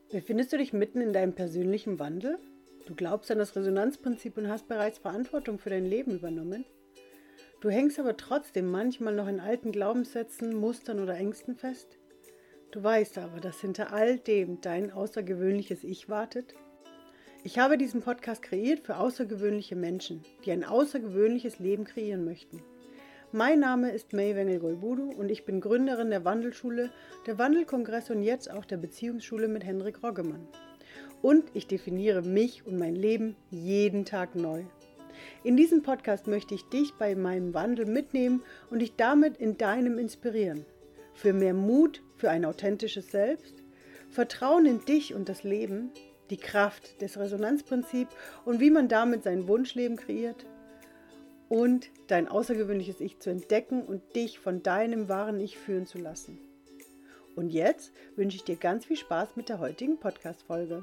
Befindest du dich mitten in deinem persönlichen Wandel? Du glaubst an das Resonanzprinzip und hast bereits Verantwortung für dein Leben übernommen? Du hängst aber trotzdem manchmal noch in alten Glaubenssätzen, Mustern oder Ängsten fest? Du weißt aber, dass hinter all dem dein außergewöhnliches Ich wartet? Ich habe diesen Podcast kreiert für außergewöhnliche Menschen, die ein außergewöhnliches Leben kreieren möchten. Mein Name ist May Wengel-Golbudu und ich bin Gründerin der Wandelschule, der Wandelkongress und jetzt auch der Beziehungsschule mit Hendrik Roggemann. Und ich definiere mich und mein Leben jeden Tag neu. In diesem Podcast möchte ich dich bei meinem Wandel mitnehmen und dich damit in deinem inspirieren. Für mehr Mut, für ein authentisches Selbst, Vertrauen in dich und das Leben, die Kraft des Resonanzprinzips und wie man damit sein Wunschleben kreiert und dein außergewöhnliches Ich zu entdecken und dich von deinem wahren Ich führen zu lassen. Und jetzt wünsche ich dir ganz viel Spaß mit der heutigen Podcast-Folge.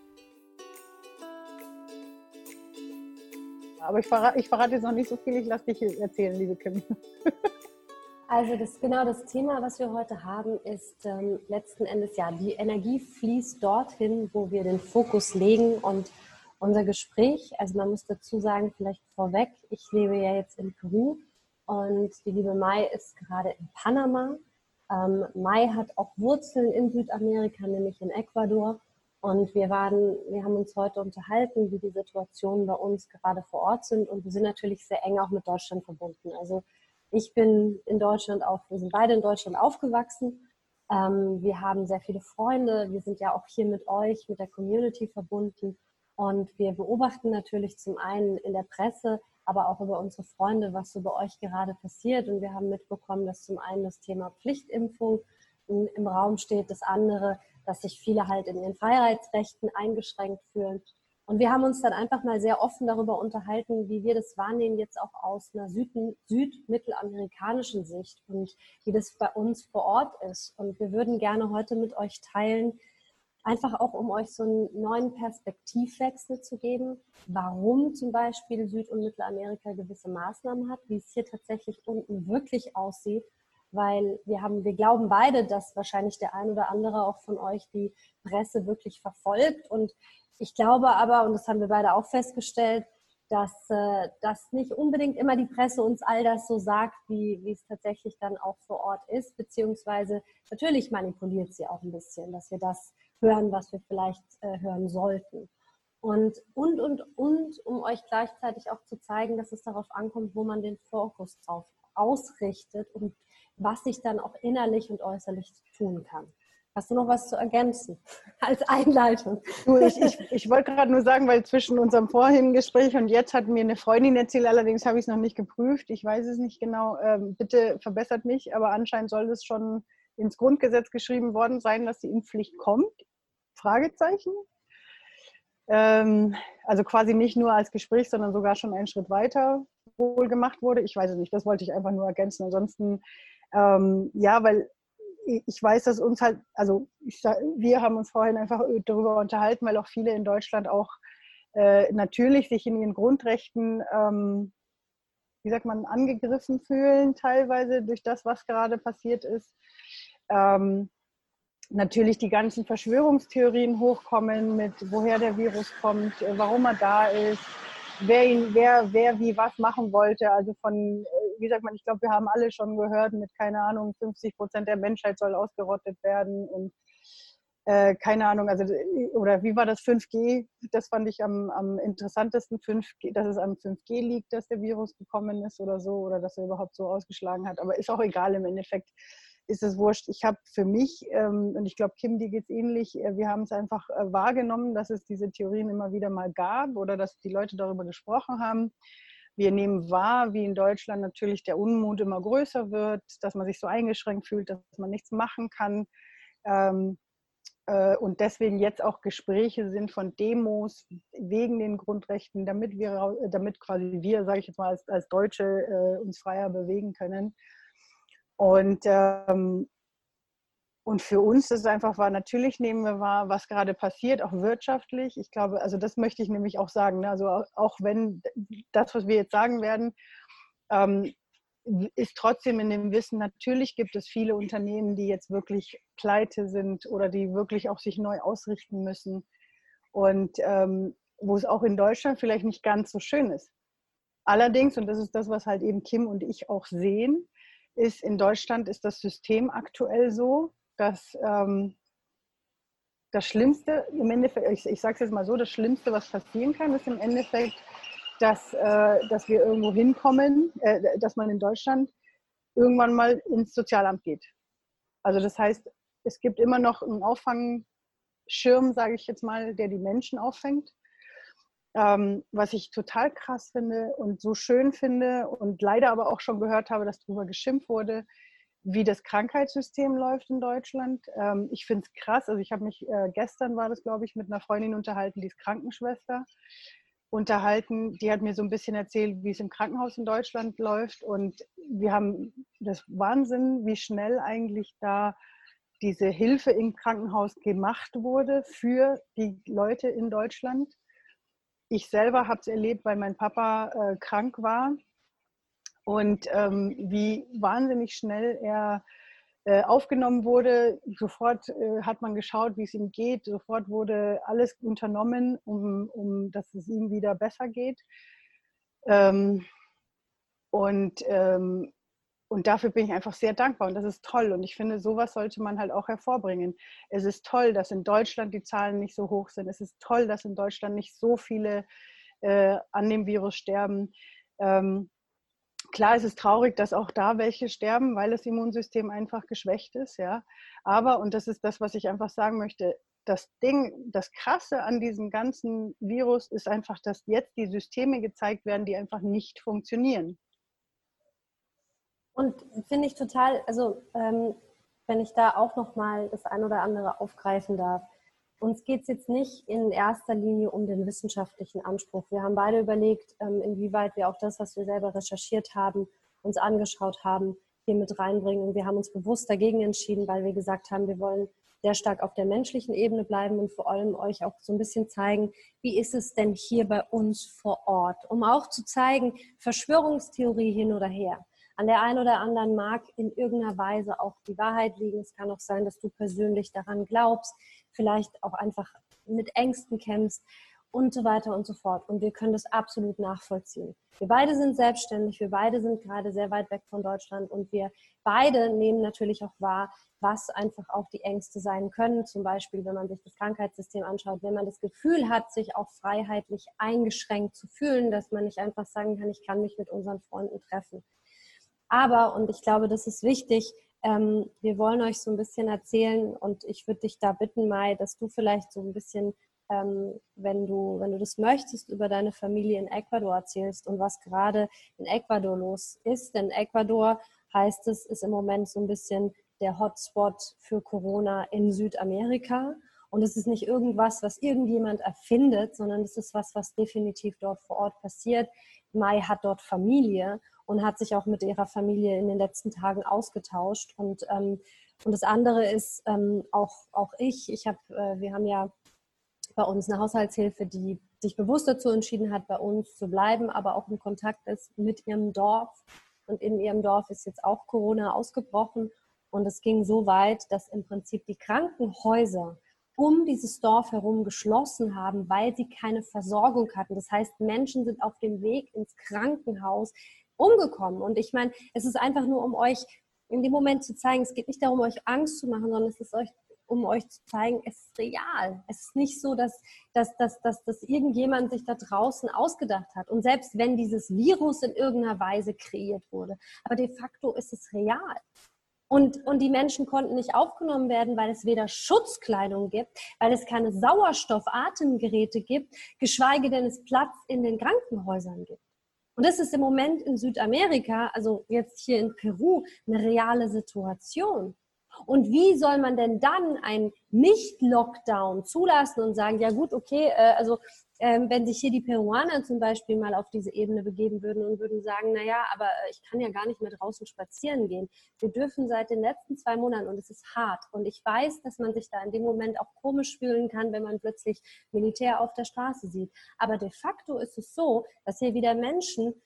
Aber ich verrate jetzt noch nicht so viel, ich lasse dich erzählen, liebe Kim. Also das Thema, was wir heute haben, ist letzten Endes ja, die Energie fließt dorthin, wo wir den Fokus legen und unser Gespräch, also man muss dazu sagen, vielleicht vorweg, ich lebe ja jetzt in Peru und die liebe Mai ist gerade in Panama. Mai hat auch Wurzeln in Südamerika, nämlich in Ecuador. Und wir haben uns heute unterhalten, wie die Situationen bei uns gerade vor Ort sind. Und wir sind natürlich sehr eng auch mit Deutschland verbunden. Also ich bin in Deutschland wir sind beide in Deutschland aufgewachsen. Wir haben sehr viele Freunde. Wir sind ja auch hier mit euch, mit der Community verbunden. Und wir beobachten natürlich zum einen in der Presse, aber auch über unsere Freunde, was so bei euch gerade passiert. Und wir haben mitbekommen, dass zum einen das Thema Pflichtimpfung im Raum steht, das andere, dass sich viele halt in ihren Freiheitsrechten eingeschränkt fühlen. Und wir haben uns dann einfach mal sehr offen darüber unterhalten, wie wir das wahrnehmen, jetzt auch aus einer südmittelamerikanischen Sicht und wie das bei uns vor Ort ist. Und wir würden gerne heute mit euch teilen, einfach auch um euch so einen neuen Perspektivwechsel zu geben, warum zum Beispiel Süd- und Mittelamerika gewisse Maßnahmen hat, wie es hier tatsächlich unten wirklich aussieht, weil wir glauben beide, dass wahrscheinlich der ein oder andere auch von euch die Presse wirklich verfolgt. Und ich glaube aber, und das haben wir beide auch festgestellt, dass nicht unbedingt immer die Presse uns all das so sagt, wie es tatsächlich dann auch vor Ort ist, beziehungsweise natürlich manipuliert sie auch ein bisschen, dass wir das hören, was wir vielleicht hören sollten. Und um euch gleichzeitig auch zu zeigen, dass es darauf ankommt, wo man den Fokus drauf ausrichtet und was sich dann auch innerlich und äußerlich tun kann. Hast du noch was zu ergänzen als Einleitung? Ich wollte gerade nur sagen, weil zwischen unserem vorherigen Gespräch und jetzt hat mir eine Freundin erzählt, allerdings habe ich es noch nicht geprüft, ich weiß es nicht genau, bitte verbessert mich, aber anscheinend soll es schon ins Grundgesetz geschrieben worden sein, dass die Impfpflicht kommt. Fragezeichen. Also quasi nicht nur als Gespräch, sondern sogar schon einen Schritt weiter wohl gemacht wurde. Ich weiß es nicht, das wollte ich einfach nur ergänzen. Ansonsten, ja, weil ich weiß, dass uns halt, wir haben uns vorhin einfach darüber unterhalten, weil auch viele in Deutschland auch natürlich sich in ihren Grundrechten, wie sagt man, angegriffen fühlen, teilweise durch das, was gerade passiert ist. Natürlich die ganzen Verschwörungstheorien hochkommen mit woher der Virus kommt, warum er da ist, wer wie was machen wollte. Also von, wie sagt man, ich glaube, wir haben alle schon gehört mit, keine Ahnung, 50% der Menschheit soll ausgerottet werden und keine Ahnung, also oder wie war das 5G? Das fand ich am interessantesten, 5G, dass es am 5G liegt, dass der Virus gekommen ist oder so, oder dass er überhaupt so ausgeschlagen hat. Aber ist auch egal, im Endeffekt ist es wurscht. Ich habe für mich, und ich glaube, Kim, dir geht es ähnlich, wir haben es einfach wahrgenommen, dass es diese Theorien immer wieder mal gab oder dass die Leute darüber gesprochen haben. Wir nehmen wahr, wie in Deutschland natürlich der Unmut immer größer wird, dass man sich so eingeschränkt fühlt, dass man nichts machen kann. Und deswegen jetzt auch Gespräche sind von Demos wegen den Grundrechten, damit quasi wir, sage ich jetzt mal, als Deutsche uns freier bewegen können. Und für uns ist es einfach wahr, natürlich nehmen wir wahr, was gerade passiert, auch wirtschaftlich. Ich glaube, also das möchte ich nämlich auch sagen, ne? Also auch wenn das, was wir jetzt sagen werden, ist trotzdem in dem Wissen, natürlich gibt es viele Unternehmen, die jetzt wirklich pleite sind oder die wirklich auch sich neu ausrichten müssen und wo es auch in Deutschland vielleicht nicht ganz so schön ist. Allerdings, und das ist das, was halt eben Kim und ich auch sehen, ist, in Deutschland ist das System aktuell so, dass das Schlimmste, im Endeffekt, ich sage es jetzt mal so, das Schlimmste, was passieren kann, ist im Endeffekt, dass wir irgendwo hinkommen, dass man in Deutschland irgendwann mal ins Sozialamt geht. Also das heißt, es gibt immer noch einen Auffangschirm, sage ich jetzt mal, der die Menschen auffängt. Was ich total krass finde und so schön finde und leider aber auch schon gehört habe, dass darüber geschimpft wurde, wie das Krankheitssystem läuft in Deutschland. Ich finde es krass. Also ich habe mich, gestern war das, glaube ich, mit einer Freundin unterhalten, die ist Krankenschwester, unterhalten. Die hat mir so ein bisschen erzählt, wie es im Krankenhaus in Deutschland läuft. Und wir haben das Wahnsinn, wie schnell eigentlich da diese Hilfe im Krankenhaus gemacht wurde für die Leute in Deutschland. Ich selber habe es erlebt, weil mein Papa krank war und wie wahnsinnig schnell er aufgenommen wurde. Sofort hat man geschaut, wie es ihm geht. Sofort wurde alles unternommen, dass es ihm wieder besser geht. Ähm, und, ähm, und dafür bin ich einfach sehr dankbar und das ist toll. Und ich finde, sowas sollte man halt auch hervorbringen. Es ist toll, dass in Deutschland die Zahlen nicht so hoch sind. Es ist toll, dass in Deutschland nicht so viele an dem Virus sterben. Klar, es ist traurig, dass auch da welche sterben, weil das Immunsystem einfach geschwächt ist. Ja. Aber, und das ist das, was ich einfach sagen möchte, das Krasse an diesem ganzen Virus ist einfach, dass jetzt die Systeme gezeigt werden, die einfach nicht funktionieren. Und finde ich total, also wenn ich da auch nochmal das ein oder andere aufgreifen darf. Uns geht es jetzt nicht in erster Linie um den wissenschaftlichen Anspruch. Wir haben beide überlegt, inwieweit wir auch das, was wir selber recherchiert haben, uns angeschaut haben, hier mit reinbringen. Und wir haben uns bewusst dagegen entschieden, weil wir gesagt haben, wir wollen sehr stark auf der menschlichen Ebene bleiben und vor allem euch auch so ein bisschen zeigen, wie ist es denn hier bei uns vor Ort, um auch zu zeigen, Verschwörungstheorie hin oder her. An der einen oder anderen mag in irgendeiner Weise auch die Wahrheit liegen. Es kann auch sein, dass du persönlich daran glaubst, vielleicht auch einfach mit Ängsten kämpfst und so weiter und so fort. Und wir können das absolut nachvollziehen. Wir beide sind selbstständig, wir beide sind gerade sehr weit weg von Deutschland und wir beide nehmen natürlich auch wahr, was einfach auch die Ängste sein können. Zum Beispiel, wenn man sich das Krankheitssystem anschaut, wenn man das Gefühl hat, sich auch freiheitlich eingeschränkt zu fühlen, dass man nicht einfach sagen kann, ich kann mich mit unseren Freunden treffen. Aber, und ich glaube, das ist wichtig, wir wollen euch so ein bisschen erzählen und ich würde dich da bitten, Mai, dass du vielleicht so ein bisschen, wenn du das möchtest, über deine Familie in Ecuador erzählst und was gerade in Ecuador los ist. Denn Ecuador, heißt es, ist im Moment so ein bisschen der Hotspot für Corona in Südamerika. Und es ist nicht irgendwas, was irgendjemand erfindet, sondern es ist was definitiv dort vor Ort passiert. Mai hat dort Familie und hat sich auch mit ihrer Familie in den letzten Tagen ausgetauscht. Und das andere ist auch wir haben ja bei uns eine Haushaltshilfe, die sich bewusst dazu entschieden hat, bei uns zu bleiben, aber auch in Kontakt ist mit ihrem Dorf. Und in ihrem Dorf ist jetzt auch Corona ausgebrochen. Und es ging so weit, dass im Prinzip die Krankenhäuser um dieses Dorf herum geschlossen haben, weil sie keine Versorgung hatten. Das heißt, Menschen sind auf dem Weg ins Krankenhaus umgekommen. Und ich meine, es ist einfach nur, um euch in dem Moment zu zeigen, es geht nicht darum, euch Angst zu machen, sondern es ist um euch zu zeigen, es ist real. Es ist nicht so, dass irgendjemand sich da draußen ausgedacht hat. Und selbst wenn dieses Virus in irgendeiner Weise kreiert wurde, aber de facto ist es real. Und die Menschen konnten nicht aufgenommen werden, weil es weder Schutzkleidung gibt, weil es keine Sauerstoffatemgeräte gibt, geschweige denn es Platz in den Krankenhäusern gibt. Und das ist im Moment in Südamerika, also jetzt hier in Peru, eine reale Situation. Und wie soll man denn dann einen Nicht-Lockdown zulassen und sagen, ja gut, okay, wenn sich hier die Peruaner zum Beispiel mal auf diese Ebene begeben würden und würden sagen, naja, aber ich kann ja gar nicht mehr draußen spazieren gehen. Wir dürfen seit den letzten 2 Monaten und es ist hart. Und ich weiß, dass man sich da in dem Moment auch komisch fühlen kann, wenn man plötzlich Militär auf der Straße sieht. Aber de facto ist es so, dass hier wieder Menschen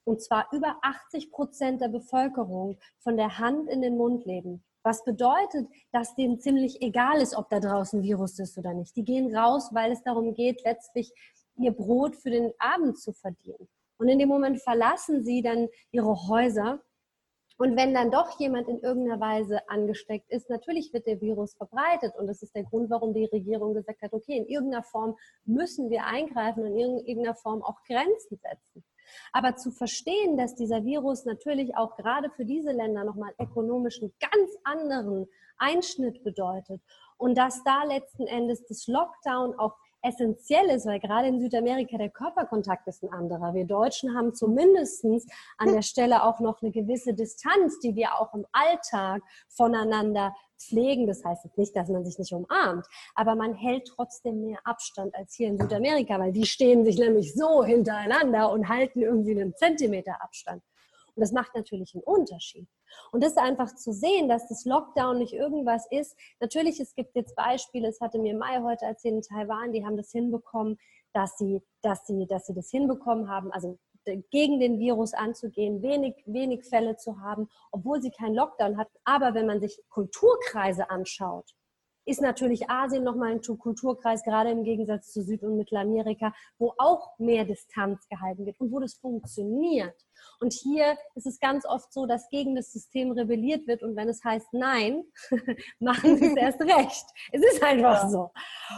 und zwar über 80% der Bevölkerung von der Hand in den Mund leben. Was bedeutet, dass denen ziemlich egal ist, ob da draußen Virus ist oder nicht. Die gehen raus, weil es darum geht, letztlich ihr Brot für den Abend zu verdienen. Und in dem Moment verlassen sie dann ihre Häuser. Und wenn dann doch jemand in irgendeiner Weise angesteckt ist, natürlich wird der Virus verbreitet. Und das ist der Grund, warum die Regierung gesagt hat, okay, in irgendeiner Form müssen wir eingreifen und in irgendeiner Form auch Grenzen setzen. Aber zu verstehen, dass dieser Virus natürlich auch gerade für diese Länder nochmal ökonomisch einen ganz anderen Einschnitt bedeutet und dass da letzten Endes das Lockdown auch essentiell ist, weil gerade in Südamerika der Körperkontakt ist ein anderer. Wir Deutschen haben zumindest an der Stelle auch noch eine gewisse Distanz, die wir auch im Alltag voneinander pflegen. Das heißt jetzt nicht, dass man sich nicht umarmt, aber man hält trotzdem mehr Abstand als hier in Südamerika, weil die stehen sich nämlich so hintereinander und halten irgendwie einen Zentimeter Abstand. Und das macht natürlich einen Unterschied. Und das einfach zu sehen, dass das Lockdown nicht irgendwas ist. Natürlich, es gibt jetzt Beispiele, es hatte mir Mai heute erzählt in Taiwan, die haben das hinbekommen, dass sie das hinbekommen haben, also gegen den Virus anzugehen, wenig Fälle zu haben, obwohl sie keinen Lockdown hatten. Aber wenn man sich Kulturkreise anschaut, ist natürlich Asien nochmal ein Kulturkreis, gerade im Gegensatz zu Süd- und Mittelamerika, wo auch mehr Distanz gehalten wird und wo das funktioniert. Und hier ist es ganz oft so, dass gegen das System rebelliert wird und wenn es heißt Nein, machen sie es erst recht. Es ist einfach so.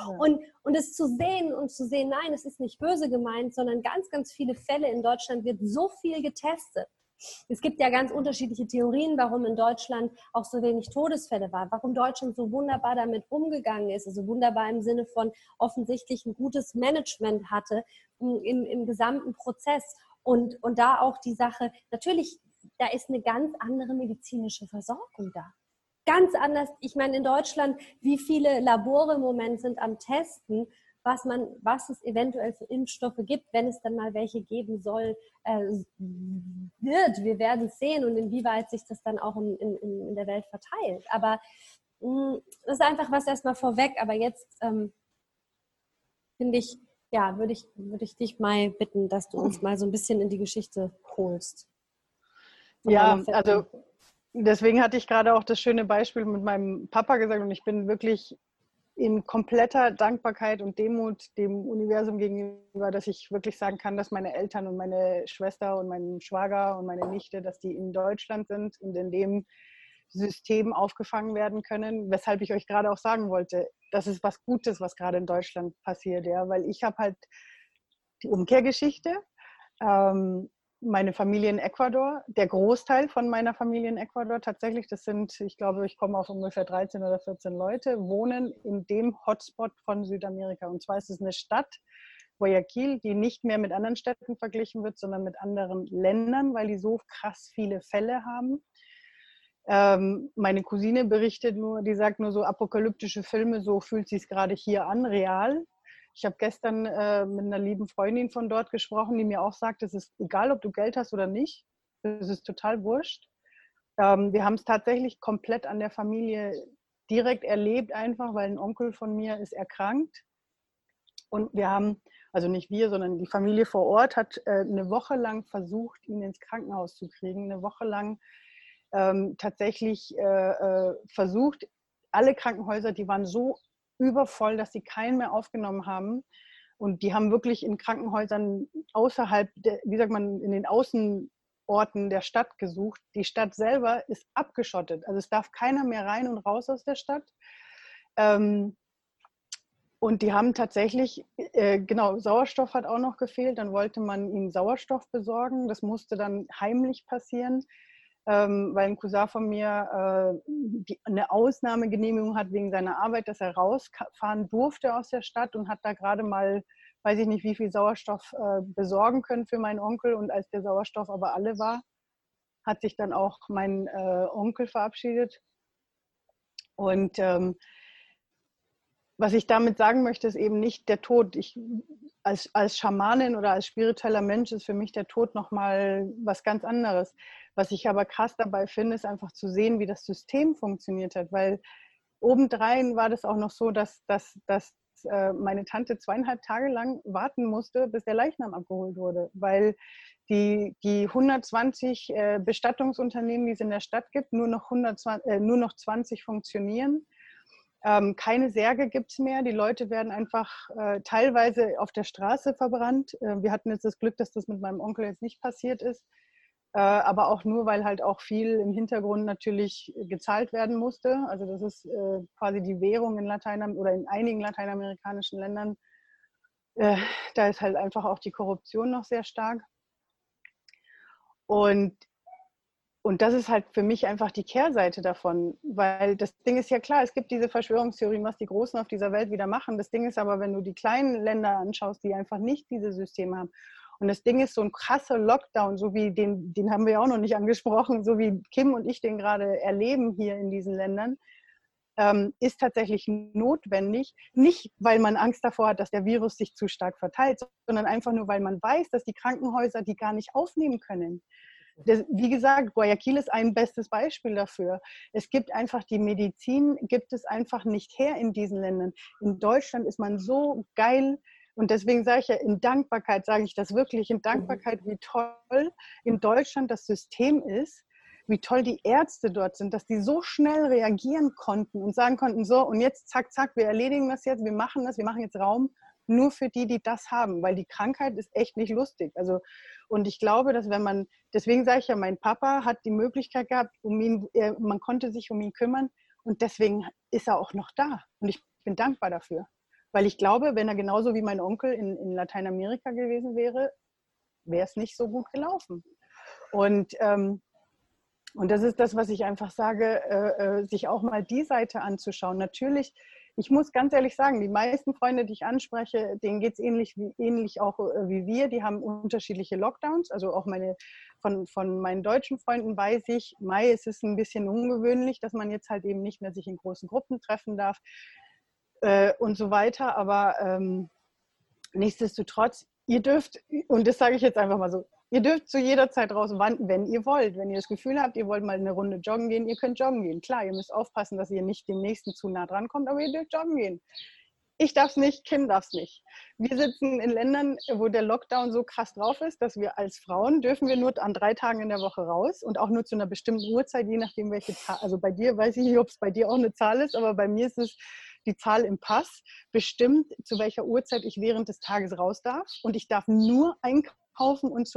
Und es zu sehen, nein, es ist nicht böse gemeint, sondern ganz viele Fälle in Deutschland wird so viel getestet. Es gibt ja ganz unterschiedliche Theorien, warum in Deutschland auch so wenig Todesfälle waren, warum Deutschland so wunderbar damit umgegangen ist, also wunderbar im Sinne von offensichtlich ein gutes Management hatte im gesamten Prozess. Und da auch die Sache, natürlich, da ist eine ganz andere medizinische Versorgung da. Ganz anders, ich meine in Deutschland, wie viele Labore im Moment sind am Testen, was es eventuell für Impfstoffe gibt, wenn es dann mal welche geben soll, wird. Wir werden es sehen und inwieweit sich das dann auch in der Welt verteilt. Aber das ist einfach was erstmal vorweg. Aber jetzt finde ich, ja, würde ich dich mal bitten, dass du uns mal so ein bisschen in die Geschichte holst. Ja, also deswegen hatte ich gerade auch das schöne Beispiel mit meinem Papa gesagt und ich bin wirklich in kompletter Dankbarkeit und Demut dem Universum gegenüber, dass ich wirklich sagen kann, dass meine Eltern und meine Schwester und mein Schwager und meine Nichte, dass die in Deutschland sind und in dem System aufgefangen werden können, weshalb ich euch gerade auch sagen wollte, das ist was Gutes, was gerade in Deutschland passiert, ja, weil ich habe halt die Umkehrgeschichte, meine Familie in Ecuador, der Großteil von meiner Familie in Ecuador tatsächlich, das sind, ich glaube, ich komme auf ungefähr 13 oder 14 Leute, wohnen in dem Hotspot von Südamerika. Und zwar ist es eine Stadt, Guayaquil, die nicht mehr mit anderen Städten verglichen wird, sondern mit anderen Ländern, weil die so krass viele Fälle haben. Meine Cousine berichtet nur, die sagt nur so apokalyptische Filme, so fühlt sich es gerade hier an, real. Ich habe gestern mit einer lieben Freundin von dort gesprochen, die mir auch sagt, es ist egal, ob du Geld hast oder nicht, es ist total wurscht. Wir haben es tatsächlich komplett an der Familie direkt erlebt, einfach weil ein Onkel von mir ist erkrankt. Und wir haben, also nicht wir, sondern die Familie vor Ort hat eine Woche lang versucht, ihn ins Krankenhaus zu kriegen, eine Woche lang tatsächlich versucht, alle Krankenhäuser, die waren so übervoll, dass sie keinen mehr aufgenommen haben. Und die haben wirklich in Krankenhäusern außerhalb, wie sagt man, in den Außenorten der Stadt gesucht. Die Stadt selber ist abgeschottet. Also es darf keiner mehr rein und raus aus der Stadt. Und die haben tatsächlich, genau, Sauerstoff hat auch noch gefehlt. Dann wollte man ihnen Sauerstoff besorgen. Das musste dann heimlich passieren, weil ein Cousin von mir eine Ausnahmegenehmigung hat wegen seiner Arbeit, dass er rausfahren durfte aus der Stadt und hat da gerade mal, weiß ich nicht, wie viel Sauerstoff besorgen können für meinen Onkel. Und als der Sauerstoff aber alle war, hat sich dann auch mein Onkel verabschiedet. Und was ich damit sagen möchte, ist eben nicht der Tod. Als Schamanin oder als spiritueller Mensch ist für mich der Tod nochmal was ganz anderes. Was ich aber krass dabei finde, ist einfach zu sehen, wie das System funktioniert hat. Weil obendrein war das auch noch so, dass dass meine Tante 2,5 Tage lang warten musste, bis der Leichnam abgeholt wurde, weil die 120 Bestattungsunternehmen, die es in der Stadt gibt, nur noch 20 funktionieren. Keine Särge gibt es mehr. Die Leute werden einfach teilweise auf der Straße verbrannt. Wir hatten jetzt das Glück, dass das mit meinem Onkel jetzt nicht passiert ist. Aber auch nur, weil halt auch viel im Hintergrund natürlich gezahlt werden musste. Also das ist quasi die Währung in oder in einigen lateinamerikanischen Ländern. Da ist halt einfach auch die Korruption noch sehr stark. Und das ist halt für mich einfach die Kehrseite davon, weil das Ding ist ja klar, es gibt diese Verschwörungstheorien, was die Großen auf dieser Welt wieder machen. Das Ding ist aber, wenn du die kleinen Länder anschaust, die einfach nicht diese Systeme haben. Und das Ding ist so ein krasser Lockdown, so wie den haben wir auch noch nicht angesprochen, so wie Kim und ich den gerade erleben hier in diesen Ländern, ist tatsächlich notwendig. Nicht, weil man Angst davor hat, dass der Virus sich zu stark verteilt, sondern einfach nur, weil man weiß, dass die Krankenhäuser die gar nicht aufnehmen können. Wie gesagt, Guayaquil ist ein bestes Beispiel dafür. Es gibt einfach die Medizin, gibt es einfach nicht her in diesen Ländern. In Deutschland ist man so geil und deswegen sage ich ja, in Dankbarkeit sage ich das wirklich, in Dankbarkeit, wie toll in Deutschland das System ist, wie toll die Ärzte dort sind, dass die so schnell reagieren konnten und sagen konnten, so und jetzt zack, zack, wir erledigen das jetzt, wir machen jetzt Raum nur für die, die das haben, weil die Krankheit ist echt nicht lustig. Also, und ich glaube, dass wenn man, deswegen sage ich ja, mein Papa hat die Möglichkeit gehabt, man konnte sich um ihn kümmern und deswegen ist er auch noch da. Und ich bin dankbar dafür. Weil ich glaube, wenn er genauso wie mein Onkel in Lateinamerika gewesen wäre, wäre es nicht so gut gelaufen. Und das ist das, was ich einfach sage, sich auch mal die Seite anzuschauen. Natürlich, ich muss ganz ehrlich sagen, die meisten Freunde, die ich anspreche, denen geht es ähnlich auch wie wir. Die haben unterschiedliche Lockdowns. Also auch von meinen deutschen Freunden weiß ich, Mai ist es ein bisschen ungewöhnlich, dass man jetzt halt eben nicht mehr sich in großen Gruppen treffen darf und so weiter. Aber nichtsdestotrotz, ihr dürft, und das sage ich jetzt einfach mal so, ihr dürft zu jeder Zeit raus, wenn ihr wollt. Wenn ihr das Gefühl habt, ihr wollt mal eine Runde joggen gehen, ihr könnt joggen gehen. Klar, ihr müsst aufpassen, dass ihr nicht dem Nächsten zu nah dran kommt, aber ihr dürft joggen gehen. Ich darf es nicht, Kim darf es nicht. Wir sitzen in Ländern, wo der Lockdown so krass drauf ist, dass wir als Frauen dürfen wir nur an 3 Tagen in der Woche raus und auch nur zu einer bestimmten Uhrzeit, je nachdem welche Zahl. Also bei dir weiß ich nicht, ob es bei dir auch eine Zahl ist, aber bei mir ist es die Zahl im Pass bestimmt, zu welcher Uhrzeit ich während des Tages raus darf. Und ich darf nur einkaufen und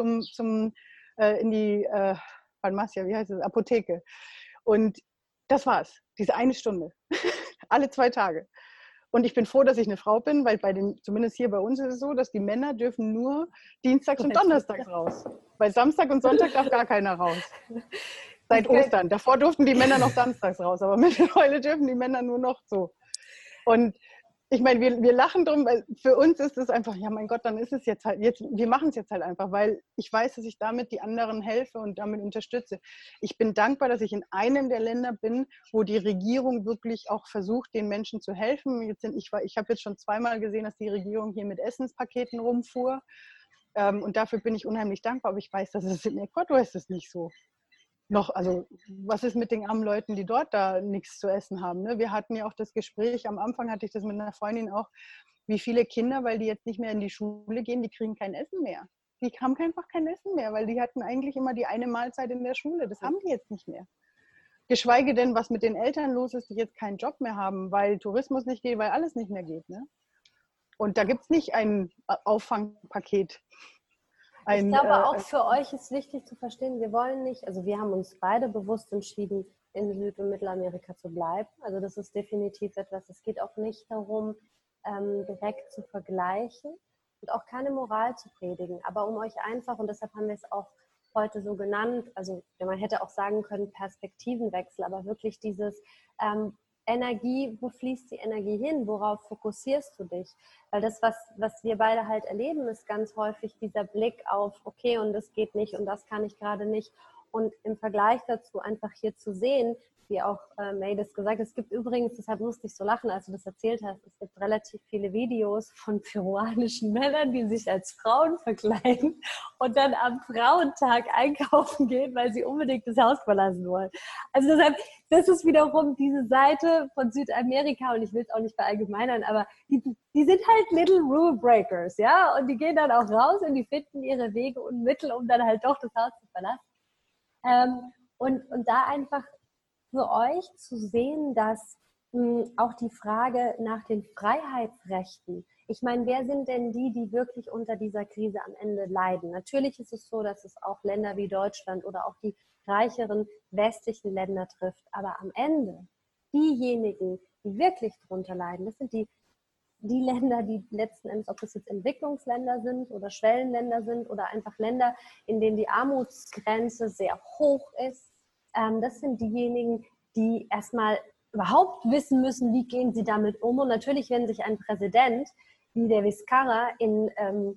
in die Farmacia, wie heißt es, Apotheke. Und das war's, diese eine Stunde, alle 2 Tage. Und ich bin froh, dass ich eine Frau bin, weil zumindest hier bei uns ist es so, dass die Männer dürfen nur dienstags und donnerstags raus. Bei Samstag und Sonntag darf gar keiner raus. Seit Ostern. Davor durften die Männer noch samstags raus, aber mittlerweile dürfen die Männer nur noch so. Und ich meine, wir lachen drum, weil für uns ist es einfach, ja mein Gott, dann ist es jetzt halt, wir machen es jetzt halt einfach, weil ich weiß, dass ich damit die anderen helfe und damit unterstütze. Ich bin dankbar, dass ich in einem der Länder bin, wo die Regierung wirklich auch versucht, den Menschen zu helfen. Ich habe jetzt schon 2-mal gesehen, dass die Regierung hier mit Essenspaketen rumfuhr. Und dafür bin ich unheimlich dankbar, aber ich weiß, dass es in Ecuador ist es nicht so. Also was ist mit den armen Leuten, die dort da nichts zu essen haben? Ne? Wir hatten ja auch das Gespräch, am Anfang hatte ich das mit einer Freundin auch, wie viele Kinder, weil die jetzt nicht mehr in die Schule gehen, die kriegen kein Essen mehr. Die haben einfach kein Essen mehr, weil die hatten eigentlich immer die eine Mahlzeit in der Schule. Das haben die jetzt nicht mehr. Geschweige denn, was mit den Eltern los ist, die jetzt keinen Job mehr haben, weil Tourismus nicht geht, weil alles nicht mehr geht. Ne? Und da gibt es nicht ein Auffangpaket. Ich glaube, auch für euch ist wichtig zu verstehen, wir wollen nicht, also wir haben uns beide bewusst entschieden, in Süd- und Mittelamerika zu bleiben. Also das ist definitiv etwas, es geht auch nicht darum, direkt zu vergleichen und auch keine Moral zu predigen, aber um euch einfach, und deshalb haben wir es auch heute so genannt, also man hätte auch sagen können Perspektivenwechsel, aber wirklich dieses Energie, wo fließt die Energie hin? Worauf fokussierst du dich? Weil das, was wir beide halt erleben, ist ganz häufig dieser Blick auf, okay, und das geht nicht und das kann ich gerade nicht. Und im Vergleich dazu einfach hier zu sehen, wie auch May das gesagt hat. Es gibt übrigens, deshalb musste ich so lachen, als du das erzählt hast, es gibt relativ viele Videos von peruanischen Männern, die sich als Frauen verkleiden und dann am Frauentag einkaufen gehen, weil sie unbedingt das Haus verlassen wollen. Also deshalb, das ist wiederum diese Seite von Südamerika, und ich will es auch nicht verallgemeinern, aber die sind halt Little Rule Breakers, ja, und die gehen dann auch raus und die finden ihre Wege und Mittel, um dann halt doch das Haus zu verlassen. Und da einfach für euch zu sehen, dass auch die Frage nach den Freiheitsrechten, ich meine, wer sind denn die wirklich unter dieser Krise am Ende leiden? Natürlich ist es so, dass es auch Länder wie Deutschland oder auch die reicheren westlichen Länder trifft, aber am Ende diejenigen, die wirklich darunter leiden, das sind die Länder, die letzten Endes, ob das jetzt Entwicklungsländer sind oder Schwellenländer sind oder einfach Länder, in denen die Armutsgrenze sehr hoch ist. Das sind diejenigen, die erstmal überhaupt wissen müssen, wie gehen sie damit um. Und natürlich, wenn sich ein Präsident wie der Vizcarra in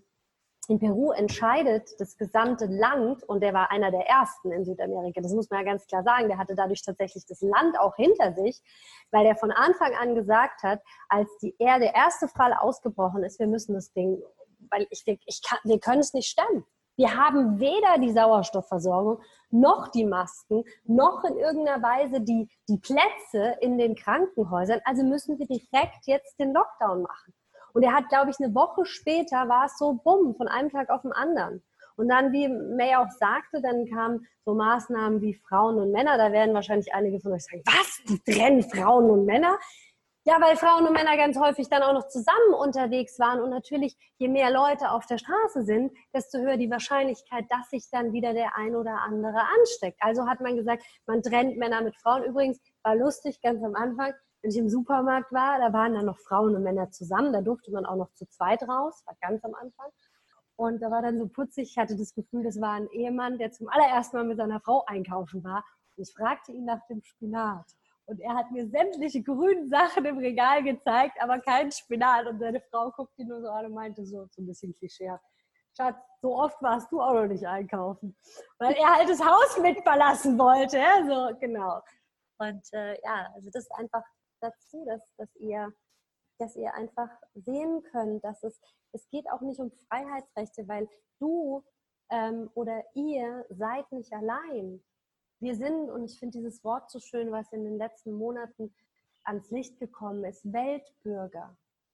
Peru entscheidet, das gesamte Land, und der war einer der ersten in Südamerika, das muss man ja ganz klar sagen, der hatte dadurch tatsächlich das Land auch hinter sich, weil der von Anfang an gesagt hat, als der erste Fall ausgebrochen ist, wir müssen das Ding, weil wir können es nicht stemmen. Wir haben weder die Sauerstoffversorgung, noch die Masken, noch in irgendeiner Weise die Plätze in den Krankenhäusern. Also müssen wir direkt jetzt den Lockdown machen. Und er hat, glaube ich, eine Woche später war es so, bumm, von einem Tag auf den anderen. Und dann, wie May auch sagte, dann kamen so Maßnahmen wie Frauen und Männer. Da werden wahrscheinlich einige von euch sagen, was, die trennen Frauen und Männer? Ja, weil Frauen und Männer ganz häufig dann auch noch zusammen unterwegs waren. Und natürlich, je mehr Leute auf der Straße sind, desto höher die Wahrscheinlichkeit, dass sich dann wieder der ein oder andere ansteckt. Also hat man gesagt, man trennt Männer mit Frauen. Übrigens war lustig, ganz am Anfang, wenn ich im Supermarkt war, da waren dann noch Frauen und Männer zusammen. Da durfte man auch noch zu zweit raus, war ganz am Anfang. Und da war dann so putzig, ich hatte das Gefühl, das war ein Ehemann, der zum allerersten Mal mit seiner Frau einkaufen war. Und ich fragte ihn nach dem Spinat. Und er hat mir sämtliche grünen Sachen im Regal gezeigt, aber keinen Spinat. Und seine Frau guckte ihn nur so an und meinte so ein bisschen klischeehaft, Schatz, so oft warst du auch noch nicht einkaufen. Weil er halt das Haus mit verlassen wollte. Ja? So, genau. Und ja, also das ist einfach dazu, dass ihr einfach sehen könnt, dass es geht auch nicht um Freiheitsrechte, weil du oder ihr seid nicht allein. Wir sind, und ich finde dieses Wort so schön, was in den letzten Monaten ans Licht gekommen ist, Weltbürger.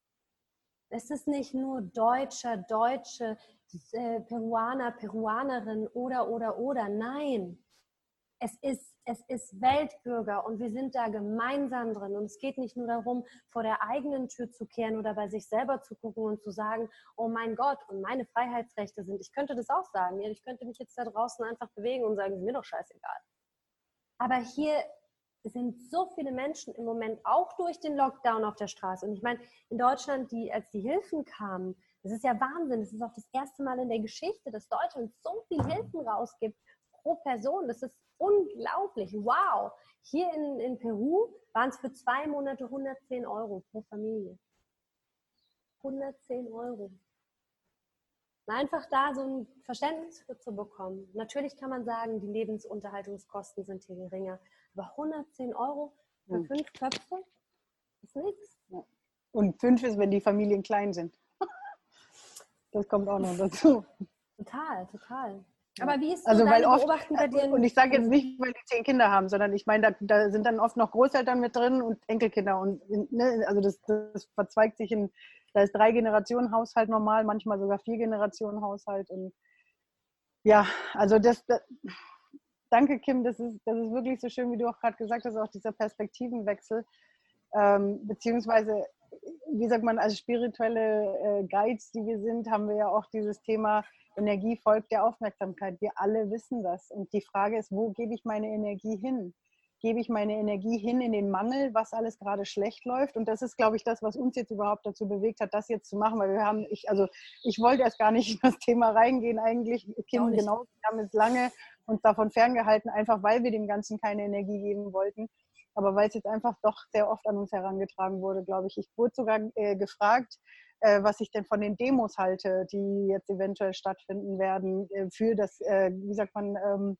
Es ist nicht nur Deutsche, Peruaner, Peruanerin oder. Nein, es ist Weltbürger und wir sind da gemeinsam drin. Und es geht nicht nur darum, vor der eigenen Tür zu kehren oder bei sich selber zu gucken und zu sagen, oh mein Gott, und meine Freiheitsrechte sind, ich könnte das auch sagen, ich könnte mich jetzt da draußen einfach bewegen und sagen, ist mir doch scheißegal. Aber hier sind so viele Menschen im Moment auch durch den Lockdown auf der Straße. Und ich meine, in Deutschland, als die Hilfen kamen, das ist ja Wahnsinn. Das ist auch das erste Mal in der Geschichte, dass Deutschland so viel Hilfen rausgibt pro Person. Das ist unglaublich. Wow. Hier in Peru waren es für 2 Monate 110 Euro pro Familie. 110 Euro. Einfach da so ein Verständnis für zu bekommen. Natürlich kann man sagen, die Lebensunterhaltungskosten sind hier geringer. Aber 110 Euro für 5 Köpfe ist nichts. Und 5 ist, wenn die Familien klein sind. Das kommt auch noch dazu. Total. Aber wie ist so also, deine Beobachtung bei dir? Und ich sage jetzt nicht, weil die 10 Kinder haben, sondern ich meine, da sind dann oft noch Großeltern mit drin und Enkelkinder. Und ne, also das verzweigt sich da ist 3-Generationen-Haushalt normal, manchmal sogar 4-Generationen-Haushalt. Und ja, also danke Kim, das ist wirklich so schön, wie du auch gerade gesagt hast, auch dieser Perspektivenwechsel. Beziehungsweise, wie sagt man, als spirituelle Guides, die wir sind, haben wir ja auch dieses Thema Energie folgt der Aufmerksamkeit. Wir alle wissen das. Und die Frage ist, wo gebe ich meine Energie hin? Gebe ich meine Energie hin in den Mangel, was alles gerade schlecht läuft? Und das ist, glaube ich, das, was uns jetzt überhaupt dazu bewegt hat, das jetzt zu machen. Weil ich wollte erst gar nicht in das Thema reingehen eigentlich. Kim, genau, wir haben jetzt lange uns davon ferngehalten, einfach weil wir dem Ganzen keine Energie geben wollten. Aber weil es jetzt einfach doch sehr oft an uns herangetragen wurde, glaube ich. Ich wurde sogar gefragt, was ich denn von den Demos halte, die jetzt eventuell stattfinden werden für das, wie sagt man,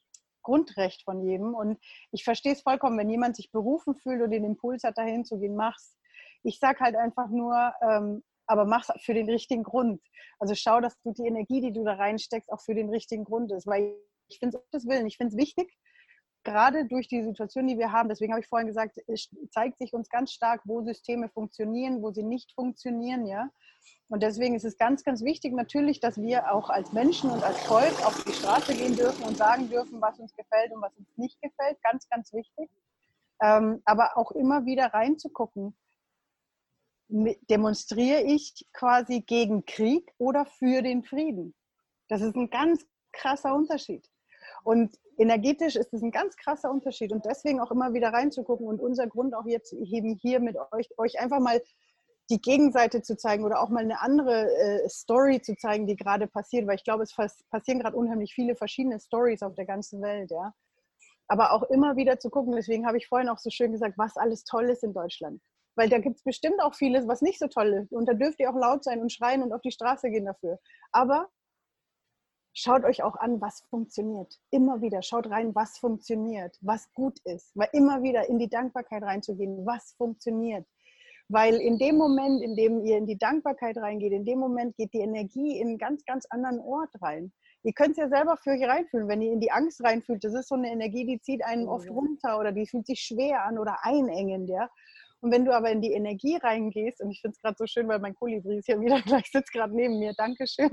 Grundrecht von jedem. Und ich verstehe es vollkommen, wenn jemand sich berufen fühlt und den Impuls hat, dahin zu gehen, mach's. Ich sage halt einfach nur, aber mach's für den richtigen Grund. Also schau, dass du die Energie, die du da reinsteckst, auch für den richtigen Grund ist. Weil ich finde es wichtig, gerade durch die Situation, die wir haben, deswegen habe ich vorhin gesagt, es zeigt sich uns ganz stark, wo Systeme funktionieren, wo sie nicht funktionieren, ja. Und deswegen ist es ganz, ganz wichtig natürlich, dass wir auch als Menschen und als Volk auf die Straße gehen dürfen und sagen dürfen, was uns gefällt und was uns nicht gefällt. Ganz, ganz wichtig. Aber auch immer wieder reinzugucken, demonstriere ich quasi gegen Krieg oder für den Frieden? Das ist ein ganz krasser Unterschied. Und energetisch ist es ein ganz krasser Unterschied. Und deswegen auch immer wieder reinzugucken und unser Grund auch jetzt eben hier mit euch einfach mal die Gegenseite zu zeigen oder auch mal eine andere Story zu zeigen, die gerade passiert. Weil ich glaube, es passieren gerade unheimlich viele verschiedene Stories auf der ganzen Welt. Ja. Aber auch immer wieder zu gucken, deswegen habe ich vorhin auch so schön gesagt, was alles toll ist in Deutschland. Weil da gibt es bestimmt auch vieles, was nicht so toll ist. Und da dürft ihr auch laut sein und schreien und auf die Straße gehen dafür. Aber schaut euch auch an, was funktioniert. Immer wieder schaut rein, was funktioniert, was gut ist. Weil immer wieder in die Dankbarkeit reinzugehen, was funktioniert. Weil in dem Moment, in dem ihr in die Dankbarkeit reingeht, in dem Moment geht die Energie in einen ganz, ganz anderen Ort rein. Ihr könnt es ja selber für euch reinfühlen, wenn ihr in die Angst reinfühlt. Das ist so eine Energie, die zieht einen oft runter oder die fühlt sich schwer an oder einengend. Ja? Und wenn du aber in die Energie reingehst, und ich finde es gerade so schön, weil mein Kolibri ist hier wieder gleich, sitzt gerade neben mir, Dankeschön.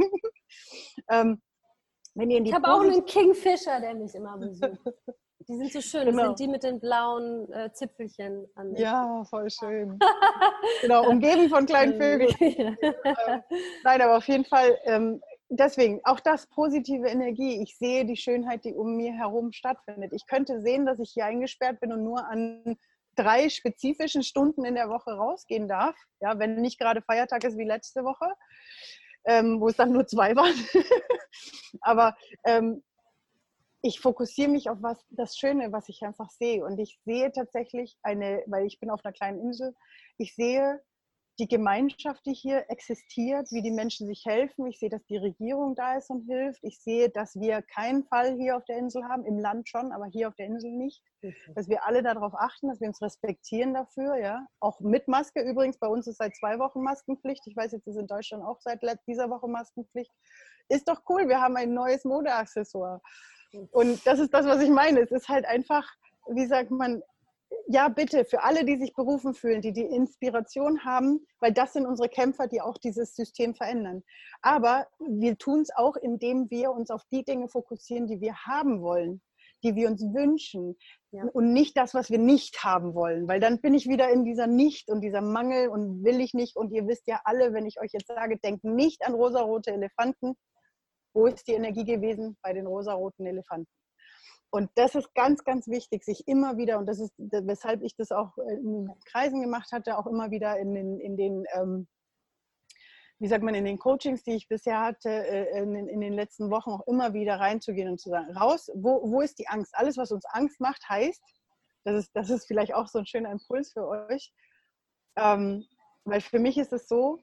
Wenn ihr in die Ich habe auch einen Kingfisher, der mich immer besucht. Die sind so schön, genau. Das sind die mit den blauen Zipfelchen an den. Ja, voll schön. Genau, umgeben von kleinen Vögeln. Nein, aber auf jeden Fall, deswegen, auch das positive Energie. Ich sehe die Schönheit, die um mir herum stattfindet. Ich könnte sehen, dass ich hier eingesperrt bin und nur an 3 spezifischen Stunden in der Woche rausgehen darf. Ja, wenn nicht gerade Feiertag ist wie letzte Woche, wo es dann nur 2 waren. Aber ich fokussiere mich auf das Schöne, was ich einfach sehe. Und ich sehe tatsächlich weil ich bin auf einer kleinen Insel, ich sehe die Gemeinschaft, die hier existiert, wie die Menschen sich helfen. Ich sehe, dass die Regierung da ist und hilft. Ich sehe, dass wir keinen Fall hier auf der Insel haben, im Land schon, aber hier auf der Insel nicht. Dass wir alle darauf achten, dass wir uns respektieren dafür. Ja? Auch mit Maske übrigens. Bei uns ist seit 2 Wochen Maskenpflicht. Ich weiß, jetzt ist in Deutschland auch seit dieser Woche Maskenpflicht. Ist doch cool, wir haben ein neues Modeaccessoire. Und das ist das, was ich meine. Es ist halt einfach, wie sagt man, ja bitte, für alle, die sich berufen fühlen, die Inspiration haben, weil das sind unsere Kämpfer, die auch dieses System verändern. Aber wir tun es auch, indem wir uns auf die Dinge fokussieren, die wir haben wollen, die wir uns wünschen. Ja. Und nicht das, was wir nicht haben wollen. Weil dann bin ich wieder in dieser Nicht und dieser Mangel und will ich nicht. Und ihr wisst ja alle, wenn ich euch jetzt sage, denkt nicht an rosarote Elefanten. Wo ist die Energie gewesen? Bei den rosaroten Elefanten. Und das ist ganz, ganz wichtig, sich immer wieder, und das ist, weshalb ich das auch in Kreisen gemacht hatte, auch immer wieder in den wie sagt man, in den Coachings, die ich bisher hatte, in den letzten Wochen auch immer wieder reinzugehen und zu sagen, raus, wo ist die Angst? Alles, was uns Angst macht, heißt, das ist vielleicht auch so ein schöner Impuls für euch, weil für mich ist es so,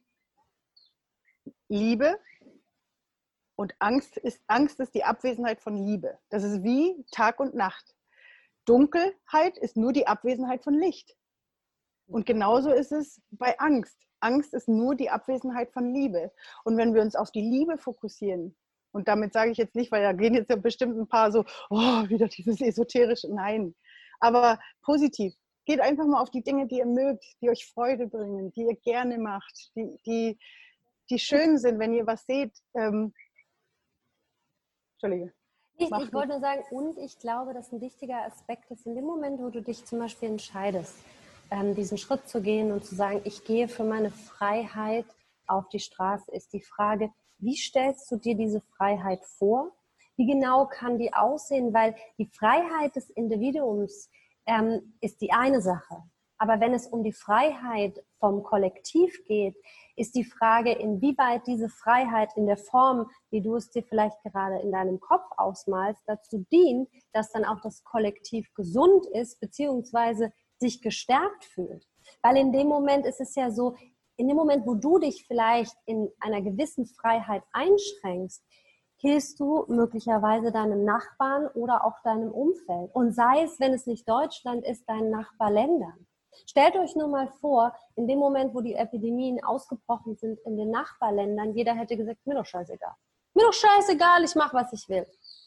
Liebe und Angst ist die Abwesenheit von Liebe. Das ist wie Tag und Nacht. Dunkelheit ist nur die Abwesenheit von Licht. Und genauso ist es bei Angst. Angst ist nur die Abwesenheit von Liebe. Und wenn wir uns auf die Liebe fokussieren, und damit sage ich jetzt nicht, weil da gehen jetzt ja bestimmt ein paar so, oh, wieder dieses Esoterische. Nein, aber positiv. Geht einfach mal auf die Dinge, die ihr mögt, die euch Freude bringen, die ihr gerne macht, die schön sind, wenn ihr was seht. Entschuldige. Ich wollte nur sagen, und ich glaube, dass ein wichtiger Aspekt ist, in dem Moment, wo du dich zum Beispiel entscheidest, diesen Schritt zu gehen und zu sagen, ich gehe für meine Freiheit auf die Straße, ist die Frage, wie stellst du dir diese Freiheit vor? Wie genau kann die aussehen? Weil die Freiheit des Individuums ist die eine Sache. Aber wenn es um die Freiheit vom Kollektiv geht, ist die Frage, inwieweit diese Freiheit in der Form, wie du es dir vielleicht gerade in deinem Kopf ausmalst, dazu dient, dass dann auch das Kollektiv gesund ist, beziehungsweise sich gestärkt fühlt. Weil in dem Moment ist es ja so, in dem Moment, wo du dich vielleicht in einer gewissen Freiheit einschränkst, hilfst du möglicherweise deinem Nachbarn oder auch deinem Umfeld. Und sei es, wenn es nicht Deutschland ist, deinen Nachbarländern. Stellt euch nur mal vor, in dem Moment, wo die Epidemien ausgebrochen sind in den Nachbarländern, jeder hätte gesagt, mir doch scheißegal. Mir doch scheißegal, ich mache, was ich will.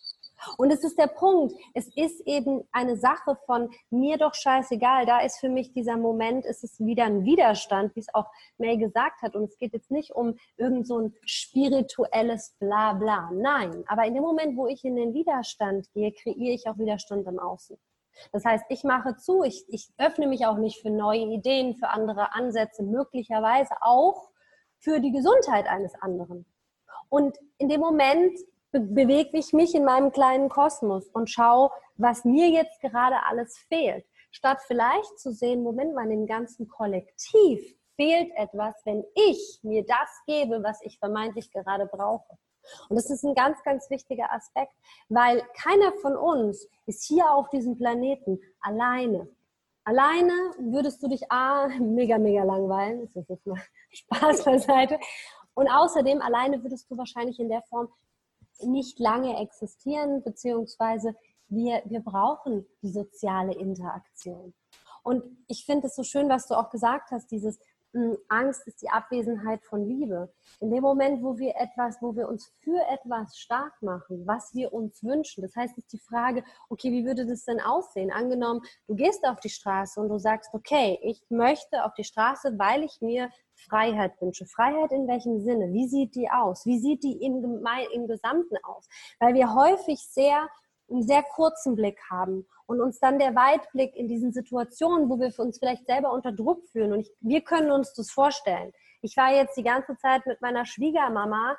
Und es ist der Punkt, es ist eben eine Sache von mir doch scheißegal, da ist für mich dieser Moment, es ist wieder ein Widerstand, wie es auch May gesagt hat, und es geht jetzt nicht um irgend so ein spirituelles Blabla, nein, aber in dem Moment, wo ich in den Widerstand gehe, kreiere ich auch Widerstand im Außen. Das heißt, ich mache zu, ich öffne mich auch nicht für neue Ideen, für andere Ansätze, möglicherweise auch für die Gesundheit eines anderen. Und in dem Moment bewege ich mich in meinem kleinen Kosmos und schaue, was mir jetzt gerade alles fehlt. Statt vielleicht zu sehen, Moment mal, im ganzen Kollektiv fehlt etwas, wenn ich mir das gebe, was ich vermeintlich gerade brauche. Und das ist ein ganz, ganz wichtiger Aspekt, weil keiner von uns ist hier auf diesem Planeten alleine. Alleine würdest du dich mega, mega langweilen. Das ist jetzt mal Spaß beiseite. Und außerdem, alleine würdest du wahrscheinlich in der Form nicht lange existieren, beziehungsweise wir brauchen die soziale Interaktion. Und ich finde es so schön, was du auch gesagt hast, dieses Angst ist die Abwesenheit von Liebe. In dem Moment, wo wir uns für etwas stark machen, was wir uns wünschen, das heißt, ist die Frage, okay, wie würde das denn aussehen? Angenommen, du gehst auf die Straße und du sagst, okay, ich möchte auf die Straße, weil ich mir Freiheit wünsche. Freiheit in welchem Sinne? Wie sieht die aus? Wie sieht die im Gesamten aus? Weil wir häufig einen sehr kurzen Blick haben und uns dann der Weitblick in diesen Situationen, wo wir für uns vielleicht selber unter Druck fühlen, und wir können uns das vorstellen. Ich war jetzt die ganze Zeit mit meiner Schwiegermama,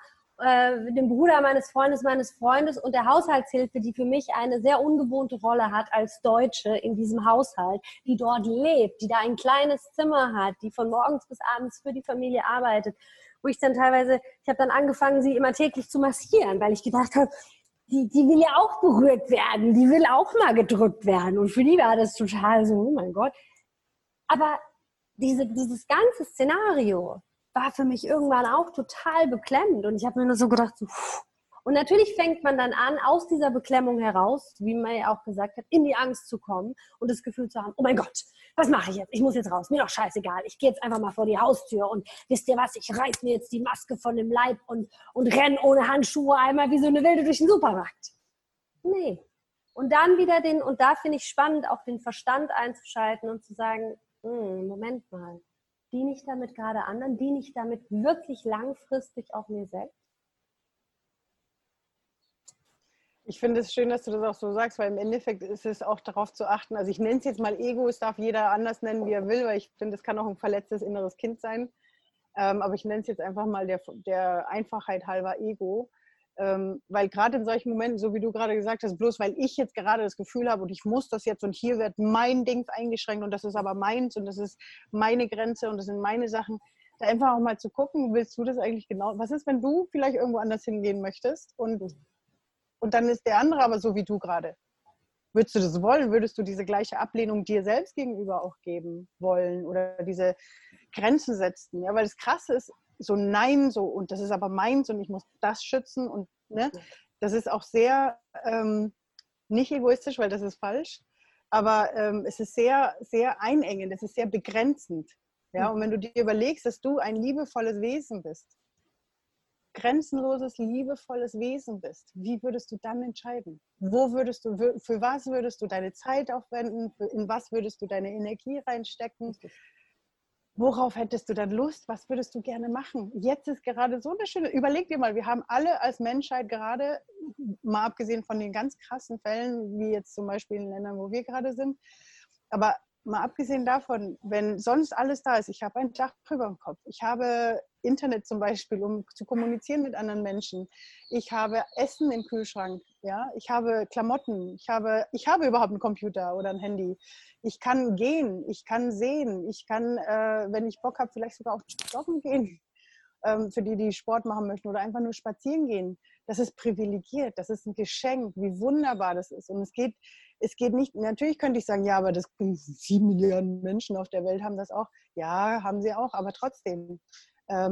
dem Bruder meines Freundes und der Haushaltshilfe, die für mich eine sehr ungewohnte Rolle hat als Deutsche in diesem Haushalt, die dort lebt, die da ein kleines Zimmer hat, die von morgens bis abends für die Familie arbeitet, wo ich dann teilweise, ich habe dann angefangen, sie immer täglich zu massieren, weil ich gedacht habe, die will ja auch berührt werden, die will auch mal gedrückt werden. Und für die war das total so, oh mein Gott. Aber dieses ganze Szenario war für mich irgendwann auch total beklemmend. Und ich habe mir nur so gedacht, so, und natürlich fängt man dann an, aus dieser Beklemmung heraus, wie man ja auch gesagt hat, in die Angst zu kommen und das Gefühl zu haben, oh mein Gott, was mache ich jetzt? Ich muss jetzt raus, mir doch scheißegal. Ich gehe jetzt einfach mal vor die Haustür und wisst ihr was, ich reiß mir jetzt die Maske von dem Leib und renn ohne Handschuhe einmal wie so eine Wilde durch den Supermarkt. Nee. Und dann wieder und da finde ich spannend, auch den Verstand einzuschalten und zu sagen, Moment mal, diene ich damit gerade anderen? Diene ich damit wirklich langfristig auch mir selbst? Ich finde es schön, dass du das auch so sagst, weil im Endeffekt ist es auch darauf zu achten, also ich nenne es jetzt mal Ego, es darf jeder anders nennen, wie er will, weil ich finde, es kann auch ein verletztes inneres Kind sein, aber ich nenne es jetzt einfach mal der Einfachheit halber Ego, weil gerade in solchen Momenten, so wie du gerade gesagt hast, bloß weil ich jetzt gerade das Gefühl habe und ich muss das jetzt und hier wird mein Ding eingeschränkt und das ist aber meins und das ist meine Grenze und das sind meine Sachen, da einfach auch mal zu gucken, willst du das eigentlich genau, was ist, wenn du vielleicht irgendwo anders hingehen möchtest und dann ist der andere aber so wie du gerade. Würdest du das wollen? Würdest du diese gleiche Ablehnung dir selbst gegenüber auch geben wollen oder diese Grenzen setzen? Ja, weil das Krasse ist, so Nein, so und das ist aber meins und ich muss das schützen und ne, das ist auch sehr nicht egoistisch, weil das ist falsch, aber es ist sehr, sehr einengend, es ist sehr begrenzend. Ja, und wenn du dir überlegst, dass du ein liebevolles Wesen bist, grenzenloses, liebevolles Wesen bist, wie würdest du dann entscheiden? Für was würdest du deine Zeit aufwenden? In was würdest du deine Energie reinstecken? Worauf hättest du dann Lust? Was würdest du gerne machen? Jetzt ist gerade so eine schöne, überleg dir mal, wir haben alle als Menschheit gerade, mal abgesehen von den ganz krassen Fällen, wie jetzt zum Beispiel in Ländern, wo wir gerade sind, aber mal abgesehen davon, wenn sonst alles da ist, ich habe ein Dach über dem Kopf, ich habe Internet zum Beispiel, um zu kommunizieren mit anderen Menschen, ich habe Essen im Kühlschrank, ja? Ich habe Klamotten, ich habe überhaupt einen Computer oder ein Handy, ich kann gehen, ich kann sehen, ich kann, wenn ich Bock habe, vielleicht sogar auch joggen gehen, für die Sport machen möchten oder einfach nur spazieren gehen. Das ist privilegiert, das ist ein Geschenk, wie wunderbar das ist. Und es geht nicht, natürlich könnte ich sagen, ja, aber 7 Milliarden Menschen auf der Welt haben das auch. Ja, haben sie auch, aber trotzdem.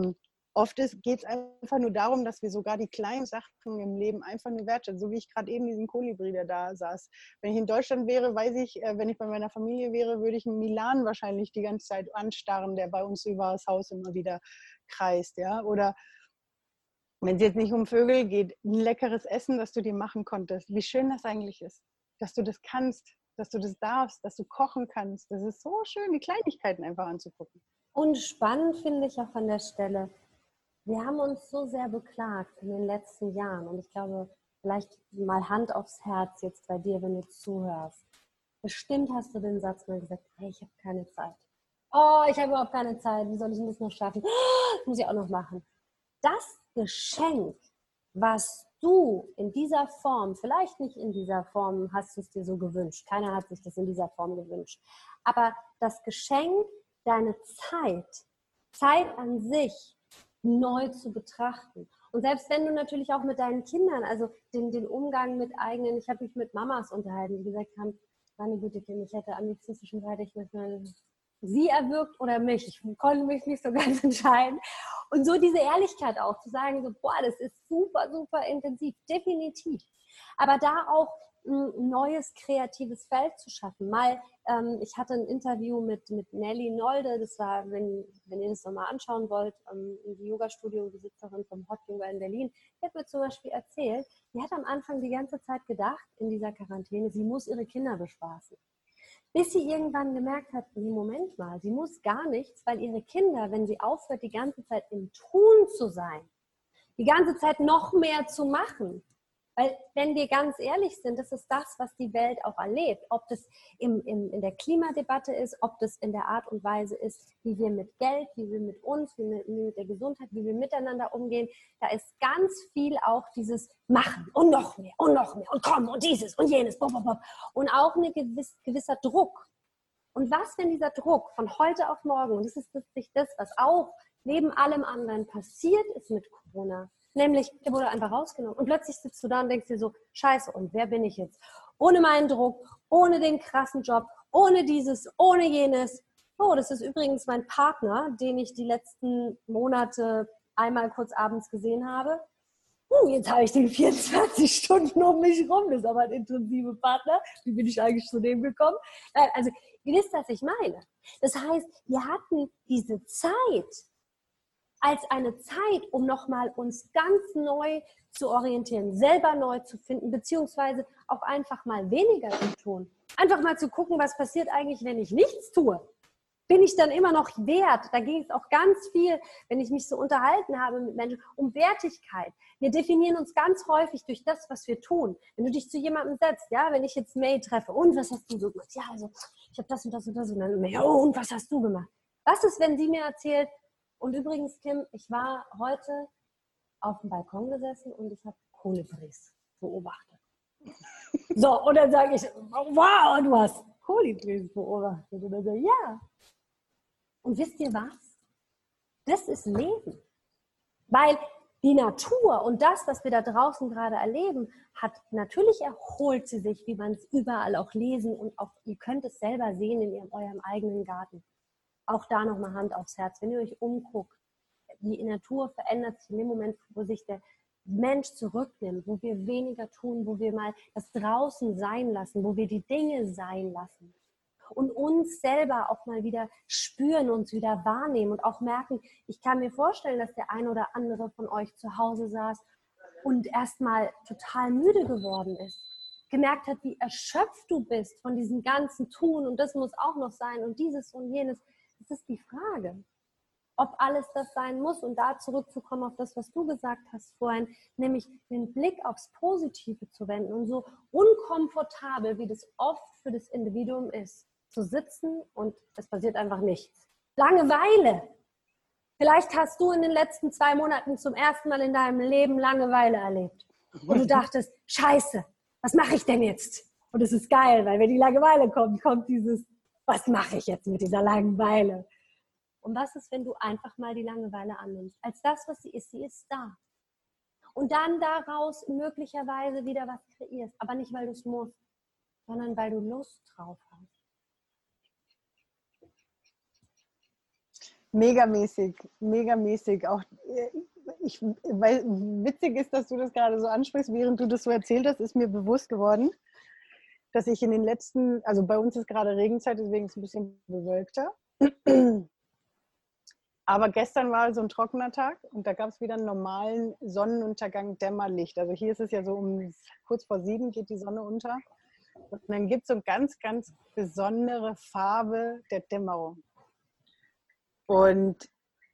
oft geht es einfach nur darum, dass wir sogar die kleinen Sachen im Leben einfach nur wertschätzen. So wie ich gerade eben diesen Kolibri, der da saß. Wenn ich in Deutschland wäre, weiß ich, wenn ich bei meiner Familie wäre, würde ich einen Milan wahrscheinlich die ganze Zeit anstarren, der bei uns über das Haus immer wieder kreist. Ja? Oder wenn es jetzt nicht um Vögel geht, ein leckeres Essen, das du dir machen konntest. Wie schön das eigentlich ist, dass du das kannst, dass du das darfst, dass du kochen kannst. Das ist so schön, die Kleinigkeiten einfach anzugucken. Und spannend finde ich auch an der Stelle, wir haben uns so sehr beklagt in den letzten Jahren und ich glaube, vielleicht mal Hand aufs Herz jetzt bei dir, wenn du zuhörst. Bestimmt hast du den Satz mal gesagt, hey, ich habe keine Zeit. Oh, ich habe überhaupt keine Zeit, wie soll ich denn das noch schaffen? Das muss ich auch noch machen. Das Geschenk, was du in dieser Form, vielleicht nicht in dieser Form, hast du es dir so gewünscht. Keiner hat sich das in dieser Form gewünscht. Aber das Geschenk, deine Zeit an sich, neu zu betrachten. Und selbst wenn du natürlich auch mit deinen Kindern, also den Umgang mit eigenen, ich habe mich mit Mamas unterhalten, die gesagt haben, meine Güte, Kind, ich hätte am liebsten zwischenzeitlich sie erwürgt oder mich. Ich konnte mich nicht so ganz entscheiden. Und so diese Ehrlichkeit auch, zu sagen, so, boah, das ist super, super intensiv, definitiv. Aber da auch ein neues kreatives Feld zu schaffen. Ich hatte ein Interview mit Nelly Nolde, das war, wenn ihr das nochmal anschauen wollt, die Yoga-Studio-Besitzerin vom Hot Yoga in Berlin, die hat mir zum Beispiel erzählt, die hat am Anfang die ganze Zeit gedacht, in dieser Quarantäne, sie muss ihre Kinder bespaßen. Bis sie irgendwann gemerkt hat, nee, Moment mal, sie muss gar nichts, weil ihre Kinder, wenn sie aufhört, die ganze Zeit im Tun zu sein, die ganze Zeit noch mehr zu machen. Weil, wenn wir ganz ehrlich sind, das ist das, was die Welt auch erlebt. Ob das in der Klimadebatte ist, ob das in der Art und Weise ist, wie wir mit Geld, wie wir mit uns, wie wir mit der Gesundheit, wie wir miteinander umgehen. Da ist ganz viel auch dieses Machen und noch mehr und komm und dieses und jenes. Und auch ein gewisser Druck. Und was, wenn dieser Druck von heute auf morgen, und das ist das, was auch neben allem anderen passiert ist mit Corona, nämlich, der wurde einfach rausgenommen. Und plötzlich sitzt du da und denkst dir so, scheiße, und wer bin ich jetzt? Ohne meinen Druck, ohne den krassen Job, ohne dieses, ohne jenes. Oh, das ist übrigens mein Partner, den ich die letzten Monate einmal kurz abends gesehen habe. Jetzt habe ich den 24 Stunden um mich rum. Das ist aber ein intensiver Partner. Wie bin ich eigentlich zu dem gekommen? Also, ihr wisst, was ich meine. Das heißt, wir hatten diese Zeit als eine Zeit, um nochmal uns ganz neu zu orientieren, selber neu zu finden, beziehungsweise auch einfach mal weniger zu tun. Einfach mal zu gucken, was passiert eigentlich, wenn ich nichts tue. Bin ich dann immer noch wert? Da ging es auch ganz viel, wenn ich mich so unterhalten habe mit Menschen, um Wertigkeit. Wir definieren uns ganz häufig durch das, was wir tun. Wenn du dich zu jemandem setzt, ja, wenn ich jetzt May treffe, und was hast du so gemacht? Ja, also ich habe das und das und das und dann May, oh, und was hast du gemacht? Was ist, wenn sie mir erzählt, und übrigens, Kim, ich war heute auf dem Balkon gesessen und ich habe Kolibris beobachtet. So, und dann sage ich, wow, du hast Kolibris beobachtet. Und dann sage ich, ja. Und wisst ihr was? Das ist Leben. Weil die Natur und das, was wir da draußen gerade erleben, natürlich erholt sie sich, wie man es überall auch lesen und auch, ihr könnt es selber sehen in eurem eigenen Garten. Auch da nochmal Hand aufs Herz, wenn ihr euch umguckt, die Natur verändert sich in dem Moment, wo sich der Mensch zurücknimmt, wo wir weniger tun, wo wir mal das draußen sein lassen, wo wir die Dinge sein lassen und uns selber auch mal wieder spüren, uns wieder wahrnehmen und auch merken, ich kann mir vorstellen, dass der ein oder andere von euch zu Hause saß und erstmal total müde geworden ist, gemerkt hat, wie erschöpft du bist von diesem ganzen Tun und das muss auch noch sein und dieses und jenes. Das ist die Frage, ob alles das sein muss und da zurückzukommen auf das, was du gesagt hast vorhin, nämlich den Blick aufs Positive zu wenden und so unkomfortabel, wie das oft für das Individuum ist, zu sitzen und es passiert einfach nichts. Langeweile. Vielleicht hast du in den letzten 2 Monaten zum ersten Mal in deinem Leben Langeweile erlebt und du dachtest, scheiße, was mache ich denn jetzt? Und es ist geil, weil wenn die Langeweile kommt dieses, was mache ich jetzt mit dieser Langeweile? Und was ist, wenn du einfach mal die Langeweile annimmst? Als das, was sie ist da. Und dann daraus möglicherweise wieder was kreierst. Aber nicht, weil du es musst, sondern weil du Lust drauf hast. Megamäßig, megamäßig. Auch weil witzig ist, dass du das gerade so ansprichst, während du das so erzählt hast, ist mir bewusst geworden, dass ich in den letzten, also bei uns ist gerade Regenzeit, deswegen ist es ein bisschen bewölkter. Aber gestern war so ein trockener Tag und da gab es wieder einen normalen Sonnenuntergang, Dämmerlicht. Also hier ist es ja so kurz vor 7 geht die Sonne unter. Und dann gibt es so eine ganz, ganz besondere Farbe der Dämmerung. Und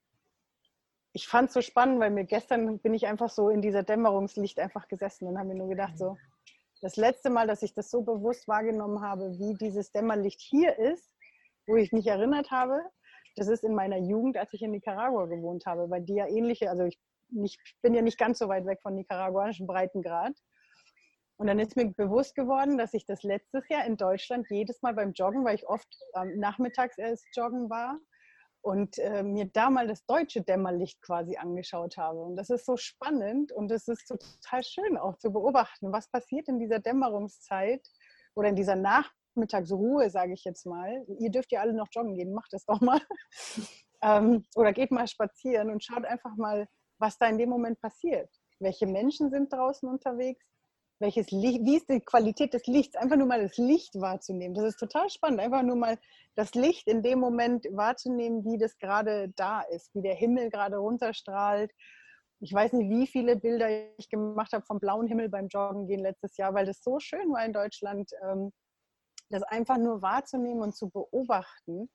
ich fand es so spannend, weil gestern bin ich einfach so in dieser Dämmerungslicht einfach gesessen und habe mir nur gedacht, so, das letzte Mal, dass ich das so bewusst wahrgenommen habe, wie dieses Dämmerlicht hier ist, wo ich mich erinnert habe, das ist in meiner Jugend, als ich in Nicaragua gewohnt habe, weil die ja ähnliche, also ich bin ja nicht ganz so weit weg von nicaraguanischen Breitengrad. Und dann ist mir bewusst geworden, dass ich das letztes Jahr in Deutschland jedes Mal beim Joggen, weil ich oft nachmittags erst joggen war, und mir da mal das deutsche Dämmerlicht quasi angeschaut habe. Und das ist so spannend und das ist total schön auch zu beobachten, was passiert in dieser Dämmerungszeit oder in dieser Nachmittagsruhe, sage ich jetzt mal. Ihr dürft ja alle noch joggen gehen, macht das doch mal. Oder geht mal spazieren und schaut einfach mal, was da in dem Moment passiert. Welche Menschen sind draußen unterwegs? Welches Licht, wie ist die Qualität des Lichts? Einfach nur mal das Licht wahrzunehmen. Das ist total spannend. Einfach nur mal das Licht in dem Moment wahrzunehmen, wie das gerade da ist, wie der Himmel gerade runterstrahlt. Ich weiß nicht, wie viele Bilder ich gemacht habe vom blauen Himmel beim Joggen gehen letztes Jahr, weil das so schön war in Deutschland, das einfach nur wahrzunehmen und zu beobachten,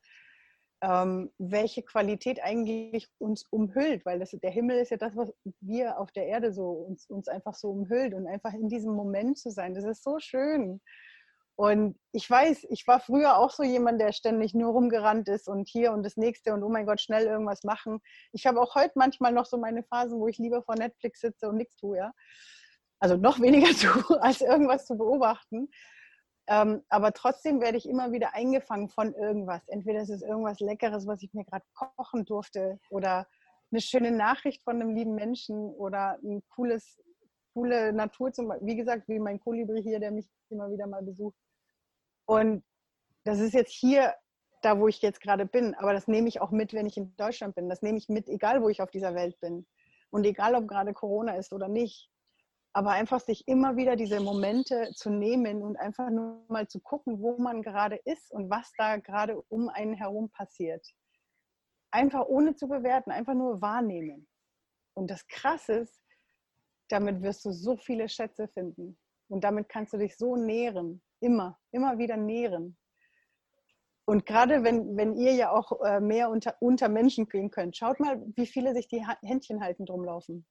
welche Qualität eigentlich uns umhüllt, weil der Himmel ist ja das, was wir auf der Erde so uns einfach so umhüllt und einfach in diesem Moment zu sein, das ist so schön. Und ich weiß, ich war früher auch so jemand, der ständig nur rumgerannt ist und hier und das nächste und oh mein Gott, schnell irgendwas machen. Ich habe auch heute manchmal noch so meine Phasen, wo ich lieber vor Netflix sitze und nichts tue, ja. Also noch weniger tue, als irgendwas zu beobachten. Aber trotzdem werde ich immer wieder eingefangen von irgendwas. Entweder es ist irgendwas Leckeres, was ich mir gerade kochen durfte oder eine schöne Nachricht von einem lieben Menschen oder ein coole Natur, wie gesagt, wie mein Kolibri hier, der mich immer wieder mal besucht. Und das ist jetzt hier, da wo ich jetzt gerade bin, aber das nehme ich auch mit, wenn ich in Deutschland bin. Das nehme ich mit, egal wo ich auf dieser Welt bin. Und egal, ob gerade Corona ist oder nicht. Aber einfach sich immer wieder diese Momente zu nehmen und einfach nur mal zu gucken, wo man gerade ist und was da gerade um einen herum passiert. Einfach ohne zu bewerten, einfach nur wahrnehmen. Und das Krasse ist, damit wirst du so viele Schätze finden. Und damit kannst du dich so nähren, immer wieder nähren. Und gerade wenn ihr ja auch mehr unter Menschen gehen könnt, schaut mal, wie viele sich die Händchen halten drum laufen.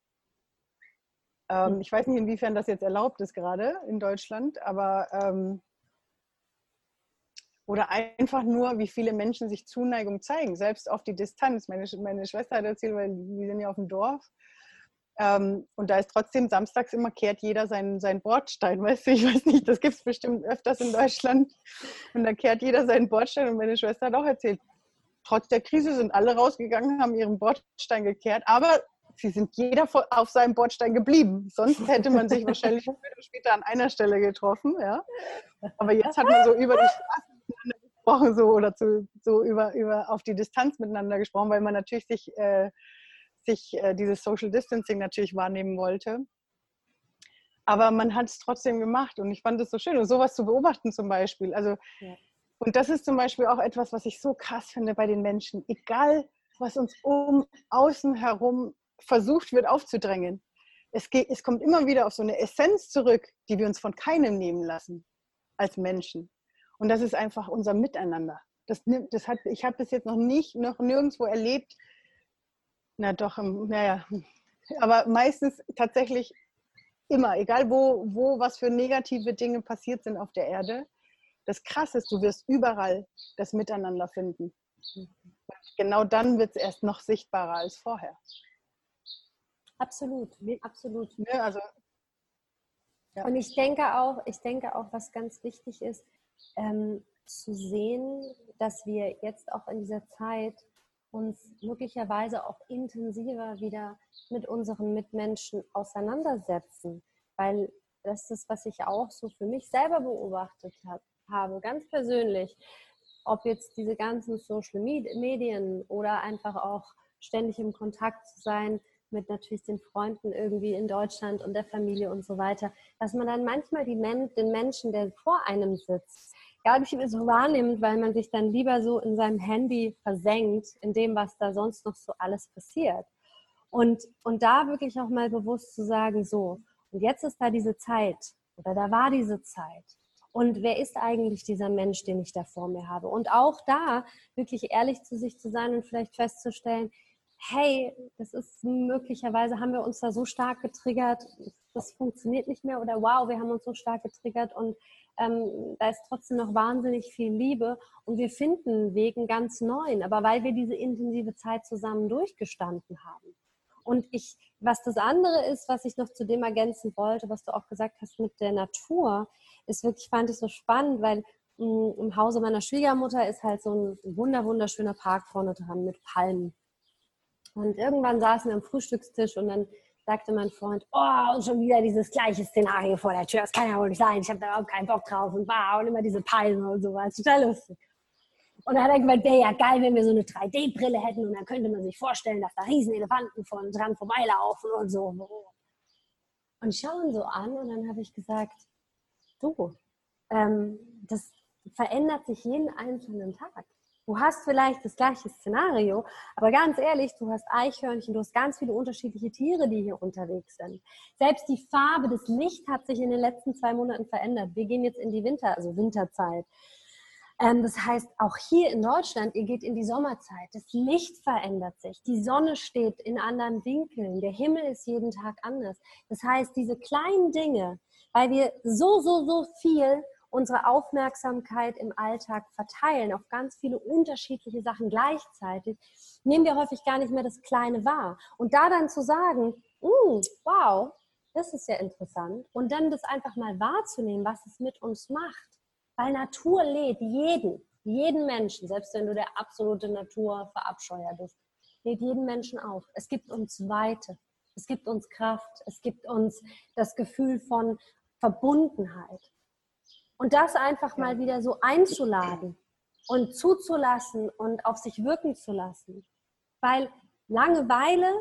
Ich weiß nicht, inwiefern das jetzt erlaubt ist gerade in Deutschland, aber oder einfach nur, wie viele Menschen sich Zuneigung zeigen, selbst auf die Distanz. Meine Schwester hat erzählt, weil wir sind ja auf dem Dorf, und da ist trotzdem samstags immer kehrt jeder seinen Bordstein, weißt du, ich weiß nicht, das gibt es bestimmt öfters in Deutschland und da kehrt jeder seinen Bordstein und meine Schwester hat auch erzählt, trotz der Krise sind alle rausgegangen, haben ihren Bordstein gekehrt, aber sie sind jeder auf seinem Bordstein geblieben. Sonst hätte man sich wahrscheinlich später an einer Stelle getroffen. Ja? Aber jetzt hat man so über die Straße miteinander gesprochen so, oder so über auf die Distanz miteinander gesprochen, weil man natürlich sich dieses Social Distancing natürlich wahrnehmen wollte. Aber man hat es trotzdem gemacht und ich fand es so schön. Und sowas zu beobachten zum Beispiel. Also, ja. Und das ist zum Beispiel auch etwas, was ich so krass finde bei den Menschen. Egal, was uns außen herum versucht wird aufzudrängen. Es kommt immer wieder auf so eine Essenz zurück, die wir uns von keinem nehmen lassen als Menschen. Und das ist einfach unser Miteinander. Ich habe das jetzt noch nirgendwo erlebt. Na doch, naja. Aber meistens tatsächlich immer, egal wo was für negative Dinge passiert sind auf der Erde. Das Krasse ist, du wirst überall das Miteinander finden. Genau dann wird es erst noch sichtbarer als vorher. Absolut, absolut. Ja, also, ja. Und ich denke auch, was ganz wichtig ist, zu sehen, dass wir jetzt auch in dieser Zeit uns möglicherweise auch intensiver wieder mit unseren Mitmenschen auseinandersetzen. Weil das ist, was ich auch so für mich selber beobachtet habe, ganz persönlich. ob jetzt diese ganzen Social Medien oder einfach auch ständig im Kontakt zu sein mit natürlich den Freunden irgendwie in Deutschland und der Familie und so weiter, dass man dann manchmal den Menschen, der vor einem sitzt, gar nicht mehr so wahrnimmt, weil man sich dann lieber so in seinem Handy versenkt, in dem, was da sonst noch so alles passiert. Und da wirklich auch mal bewusst zu sagen, so, und jetzt ist da diese Zeit oder da war diese Zeit. Und wer ist eigentlich dieser Mensch, den ich da vor mir habe? Und auch da wirklich ehrlich zu sich zu sein und vielleicht festzustellen, hey, das ist möglicherweise, haben wir uns da so stark getriggert, das funktioniert nicht mehr, oder wow, wir haben uns so stark getriggert und da ist trotzdem noch wahnsinnig viel Liebe und wir finden einen Weg, einen ganz neuen, aber weil wir diese intensive Zeit zusammen durchgestanden haben. Und was das andere ist, was ich noch zu dem ergänzen wollte, was du auch gesagt hast mit der Natur, ist wirklich, fand ich so spannend, weil im Hause meiner Schwiegermutter ist halt so ein wunderschöner Park vorne dran mit Palmen. Und irgendwann saßen wir am Frühstückstisch und dann sagte mein Freund, oh, und schon wieder dieses gleiche Szenario vor der Tür, das kann ja wohl nicht sein, ich habe da überhaupt keinen Bock drauf und immer diese Palmen und so, war total lustig. Und dann hat er gemeint, wäre ja geil, wenn wir so eine 3D-Brille hätten und dann könnte man sich vorstellen, dass da riesen Elefanten dran vorbeilaufen und so. Und ich schaue ihn so an und dann habe ich gesagt, du, das verändert sich jeden einzelnen Tag. Du hast vielleicht das gleiche Szenario, aber ganz ehrlich, du hast Eichhörnchen, du hast ganz viele unterschiedliche Tiere, die hier unterwegs sind. Selbst die Farbe, das Licht hat sich in den letzten 2 Monaten verändert. Wir gehen jetzt in die Winterzeit. Das heißt, auch hier in Deutschland, ihr geht in die Sommerzeit. Das Licht verändert sich. Die Sonne steht in anderen Winkeln. Der Himmel ist jeden Tag anders. Das heißt, diese kleinen Dinge, weil wir so viel unsere Aufmerksamkeit im Alltag verteilen auf ganz viele unterschiedliche Sachen gleichzeitig, nehmen wir häufig gar nicht mehr das Kleine wahr. Und da dann zu sagen, wow, das ist ja interessant. Und dann das einfach mal wahrzunehmen, was es mit uns macht. Weil Natur lädt jeden Menschen, selbst wenn du der absolute Naturverabscheuer bist, lädt jeden Menschen auf. Es gibt uns Weite, es gibt uns Kraft, es gibt uns das Gefühl von Verbundenheit. Und das einfach mal wieder so einzuladen und zuzulassen und auf sich wirken zu lassen. Weil Langeweile